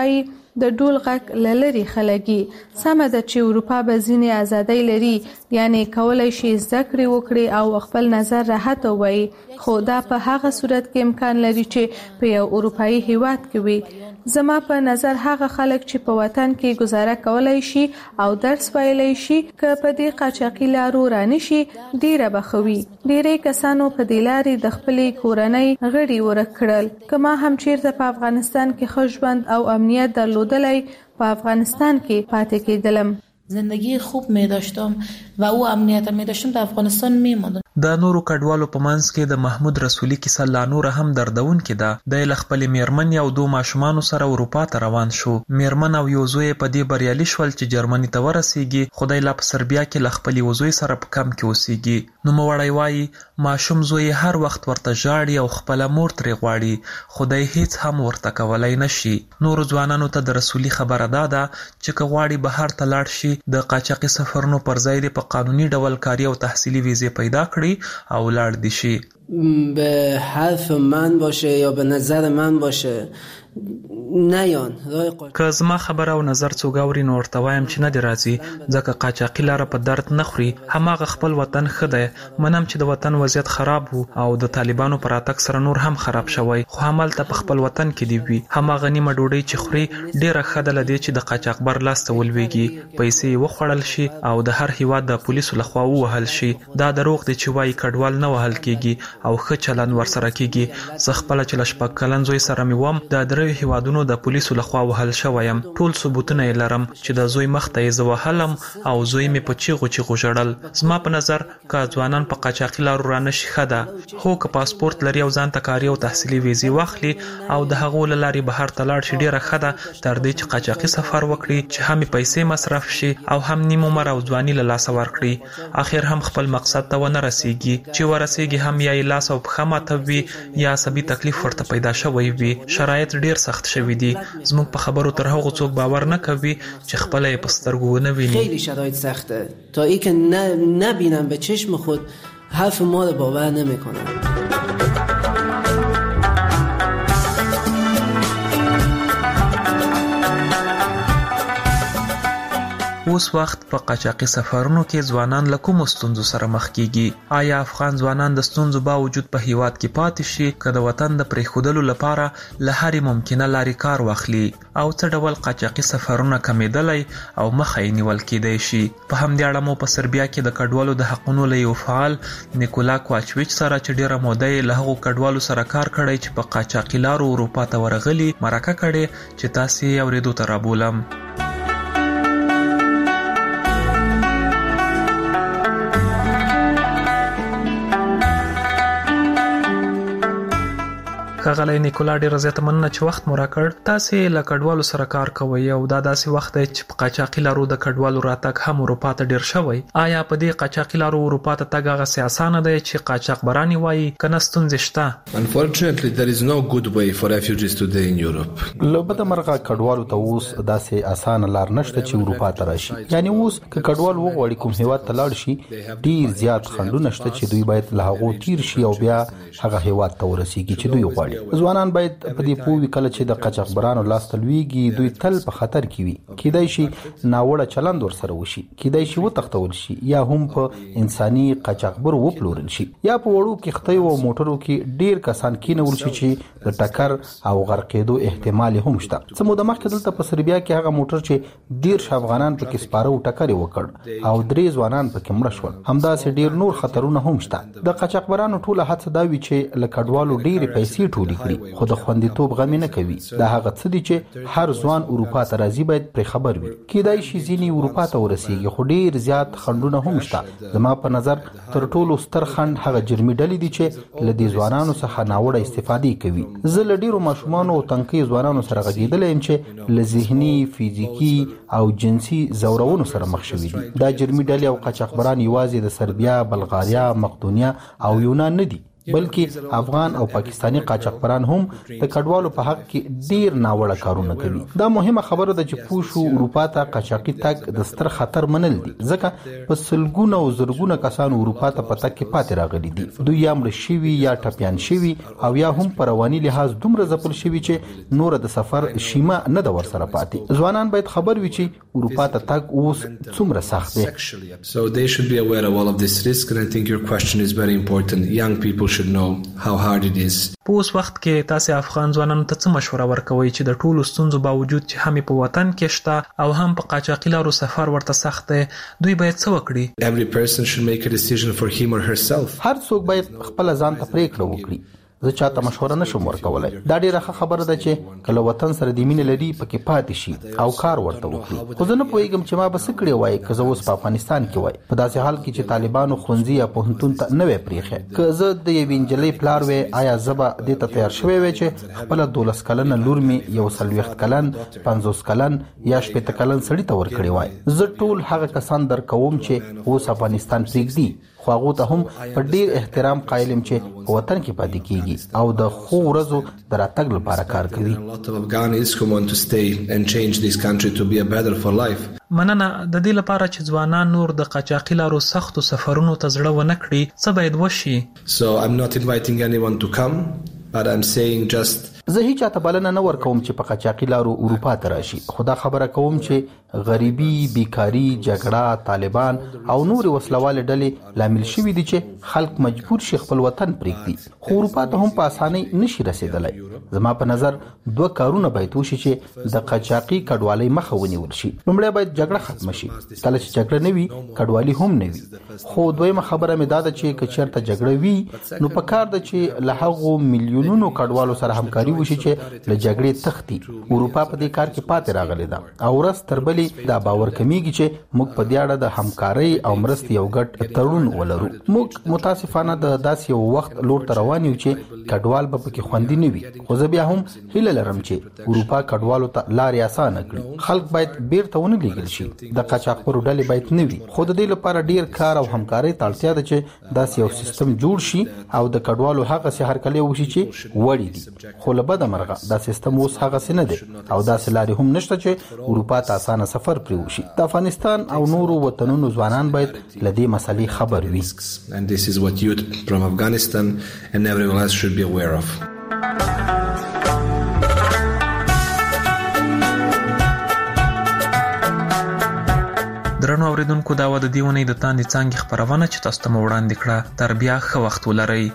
د ډول غږ لری خلګي سم د چې اروپا به ځینې ازادۍ لري یعنی کولای شي زده کړې وکړي او خپل نظر راحت وایي خو دا په هغه صورت کې امکان لري چې په یو اروپאי هیواد کې وي زما په نظر هغه خلک چې په وطن کې گزاره کولای شي او درس ویلای شي که په دې قاچاقي لارو رانشي ډیره بخوي ډیره کسانو په دې لارې د خپلې کورنۍ غړي ورکړل کما هم چیرته په افغانستان کې خوشبند او امنیت درلودلای په افغانستان کې پاتې کېدلم زندگی خوب می داشتم و او امنیت می داشتم در افغانستان می ماندم د نورو کډوالو په منځ کې د محمود رسولي کیسه لا نور هم دردون کې ده د خپل میرمن یو دو ماشومان سره اروپا ته روان شو میرمن او یو زوی په دې بریالي شول چې جرمني ته ورسیږي خدای لا په سربیا کې خپل وزوی سره په کم کې اوسېږي نو موړی وایي ماشوم زوی هر وخت ورته ژاړي او خپل مور ترې غواړي خدای هیڅ هم ورته کولای نشي نور ځوانانو ته د رسولي خبره ده چې کغواړي بهر ته لاړ شي د قاچاقي سفرونو پر ځای د په قانوني ډول کاري او تحصیلي ویزه پیدا کړي او لاړ دي شي به حرف من باشه یا به نظر من باشه نیان که زما خبره او نظر څوک اوري نو ورته وایم چې نه دی راځي ځکه قاچاقي لاره په درد نه خوري هماغه خپل وطن ښه دی منم چې د وطن وضعیت خراب وو او د طالبانو پر اتک سره نور هم خراب شوی خو همالته په خپل وطن کې دی وي هماغه نیمه ډوډۍ چې خوري ډیره ښه ده لدې چې د قاچاقبر لاس ته ولويږي پیسې وخوړل شي او د هر هیواد د پولیسو لخوا ووهل شي دا دروغ دی چې وایي کډوال نه وهل کیږي او ښه چلند ورسره کیږي زه خپل چې لشپک کلن زوی سره مې وم د درې هیوادونو د پولیسو لخوا وهل شویم ټول ثبوتونه یې لرم چې د زوی مخ ته یې زه وهلم او زوی مې په چیغو چیغو ژړل زما په نظر که ځوانان په قاچاقي لارو رانشي ښه ده خو که پاسپورت لري او ځان ته کاري او تحصیلي ویزې واخلي او د هغو له لارې بهر ته لاړ شي ډیره ښه ده تر دې چې قاچاقي سفر وکړي چې هم پیسې مصرف شي او هم نیم عمر او ځواني له لاسه ورکړي اخر هم خپل مقصد ته ونه رسیږي چې ورسیږي هم یا یې لاس او پښه ماته وي یا عصبي تکلیف ورته پیدا شوی وي شرایط ډیر سخت شوی دي زموږ په خبرو تر هغه څوک باور نه کوي چې خپل یې په سترګو ونه ویني خیلی شرایط سخته تا ای که نبینم به چشم خود حرف ما رو باور نمیکنم اوس وخت په قاچاقي سفرونو کې ځوانان له کومو ستونزو سره مخ کیږي آیا افغان ځوانان د ستونزو باوجود په هیواد کې پاتې شي که د وطن د پریښودلو لپاره له هرې ممکنه لارې کار واخلي او څه ډول قاچاقي سفرونه کمیدلی او مخه یې نیول کیدای شي په همدې اړه مو په سربیا کې د کډوالو د حقونو له یو فعال نیکولا کوواچویچ سره چې ډیره موده یې له هغو کډوالو سره کار کړی چې په قاچاقي لارو اروپا ته ورغلي مرکه کړې چې تاسې یې اورېدو ته رابولم ښاغلی نیکولا ډېره زیاته مننه چې وخت مو راکړ تاسې له کډوالو سره کار کوئ او دا داسې وخت دی چې په قاچاقي لارو د کډوالو راتګ هم اروپا ته ډېر شوی آیا په دې قاچاقي لارو اروپا ته تګ هغسې اسانه دی چې قاچاقبران یې وایي که نه ستونزې شته Unfortunately, there is no good way for refugees today in Europe. له بده مرغه کډوالو ته اوس داسې اسانه لار نشته چې اروپا ته راشي یعنی اوس که کډوال وغواړي کوم هیواد ته لاړ شي ډېر زیات خنډونه شته چې دوی باید له هغو تیر شي او بیا هغه هیواد ته ورسیږي چې دوی غواړي ځوانان باید په دې پوه وي کله چې د قاچاقبرانو لاس ته لویږي دوی تل په خطر کې وي کیدای شي ناوړه چلند ورسره وشي کیدای شي وتښتول شي یا هم په انساني قاچاقبر وپلورل شي یا په وړو کښتیو او موټرو کې ډیر کسان کینول شي چې د ټکر او غرقېدو احتمال هم شته څه موده مخکې دلته په سربیا کې هغه موټر چې ډیر افغانان پکې سپاره او ټکر وکړ او درې ځوانان پکې مړه شول همداسې ډیر نور خطرونه هم شته د قاچاقبرانو ټوله هڅه دا وي چې له کډوالو ډیرې پیسې ټولې کړي خو د خوندیتوب غم نه کوي دا هغه څه دي چې هر ځوان اروپا ته راځي باید پرې خبر وي کیدای شي ځینې اروپا ته ورسیږي خو ډیر زیات خنډونه هم شته زما په نظر تر ټولو ستر خنډ هغه جرمي ډلې دي چې له دې ځوانانو څخه ناوړه استفادې کوي زه له ډیرو ماشومانو او تنکي ځوانانو سره غږېدلی یم چې له ذهني فزیکي او جنسي ځورونو سره مخ شوي دي دا جرمي ډلې او قاچاقبران یوازې د سربیا بلغاریا مقدونیا او یونان نه دي بلکې افغان او پاکستانی قاچاقبران هم د کډوالو په حق کې ډیر ناوړه کارونه کوي. دا مهمه خبره ده چې پوښو اروپا ته قاچاقي تګ د ستر خطر منل دي، ځکه په سلګونه او زرګونه کسان اروپا ته په تګ کې پاتې راغلي دي. دوی یا مړ شوي یا ټپيان شوي او یا هم په رواني لحاظ دومره ځپل شوي چې نور د سفر شیمه نه د ورسره پاتې. ځوانان باید خبر وي چې اروپا ته تګ اوس څومره سخت دی. So they should be aware of all of this risk, and I think your question is very important. Young people should know how hard it is. په اوس وخت کې تاسو افغان ځوانانو ته څه مشوره ورکوي چې د ټولو ستونزو باوجود چې هم په وطن کې شته او هم په قاچاقي لارو سفر ورته سخت دی، دوی باید څه وکړي؟ Every person should make a decision for him or herself. هر څوک باید خپل ځان ته پریکړه وکړي. زه چاته مشوره نشم ورکولای. دا ډیره ښه خبره ده چې کله وطن سره د مینې لري پکې پاتې شي او کار ورته وکړي. خو زه نه پوهیږم چې ما به څه کړی وای که زه اوس په افغانستان کې وای، په داسې حال کې چې طالبانو ښوونځي یا پوهنتون ته نه وای پریښی. که زه د یوې نجلۍ پلار وای، آیا زه به دې ته تیار شوی وای چې خپله دولس کلنه لور مې یو څلوېښت کلن پنځوس کلن یا شپېته کلن سړي ته ورکړی وای؟ زه ټول هغه کسان درکوم چې اوس افغانستان پرېږدي، خو هغو ته هم په ډیر احترام قایل یم چې په وطن کې پاتې کیږي او د ښو ورځو د راتګ لپاره کار کوي. مننه. د دې لپاره چې ځوانان نور د قاچاقي لارو سختو سفرونو ته زړه ونه کړي، څه باید وشي؟ So I'm not inviting anyone to come, but I'm saying just زه هیڅ چاته بلنه نه ورکوم چې په قاچاقي لارو اروپا ته راشي، خو دا خبره کوم چې غریبي، بیکاری، جګړه، طالبان او نور وسلوال ډلې لامل شوي دي چې خلک مجبور شي خپل وطن پرېږدي، خو اروپا ته هم په اسانۍ نشي رسیدلی. زما په نظر دوه کارونه باید وشي چې د قاچاقي کډوالۍ مخه ونیول شي. لومړی باید جګړه ختمه شي. کله چې جګړه نه وي کډوالي هم نه وي. خو دویمه خبره مې دا ده چې که چېرته جګړه وي نو پکار ده چې له هغو میلیونونو کډوالو سره همکاري وشي چې له جګړې تښتي. اروپا په دې کار کې پاتې راغلی ده او ورځ تر بلې دا باور کمیږي چې موږ په دې اړه د همکارۍ او مرستې یو ګډ تړون ولرو. موږ متاسفانه د داسې یو وخت لور ته روان یو چې کډوال به پکې خوندي نه وي، خو زه بیا هم هیله لرم چې اروپا کډوالو ته لارې اسانه کړي. خلک باید بیرته ونه لیږل شي، د قاچاقبرو ډلې باید نه وي، خو د دې لپاره ډیر کار او همکارۍ ته اړتیا ده چې داسې یو سیستم جوړ شي او د کډوالو هغسې هرکلی وشي چې وړي دي. خو له بده مرغه دا سیستم اوس هغسې نه دی او داسې لارې هم نشته چې اروپا ته اسانه سفر پرې وشي. د افغانستان او نورو وطنونو ځوانان باید له دې مسلې خبر وي. And this is what youth from Afghanistan and everyone else should be aware of. درنو اوریدونکو، دا و د دې اونۍ د تاندې څانګې خپرونه چې تاسو ته مو وړاندې کړه. تر بیا ښه وخت ولرئ.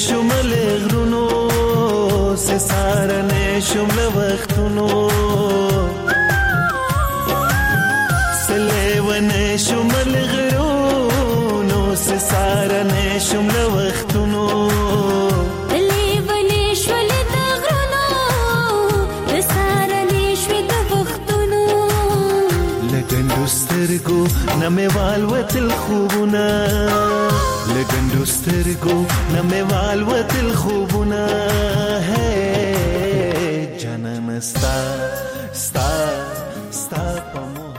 شمل غرونو سسارن شمل وختونو سلیون شمل غرونو سسارن شمل وختونو لیون شمل غرونو سسارن شمل وختونو لګندو سترګو نموال وتل خوبونه لګندو سترګو نموال وتل خوبونه ہے جنم ستا ستا ستا په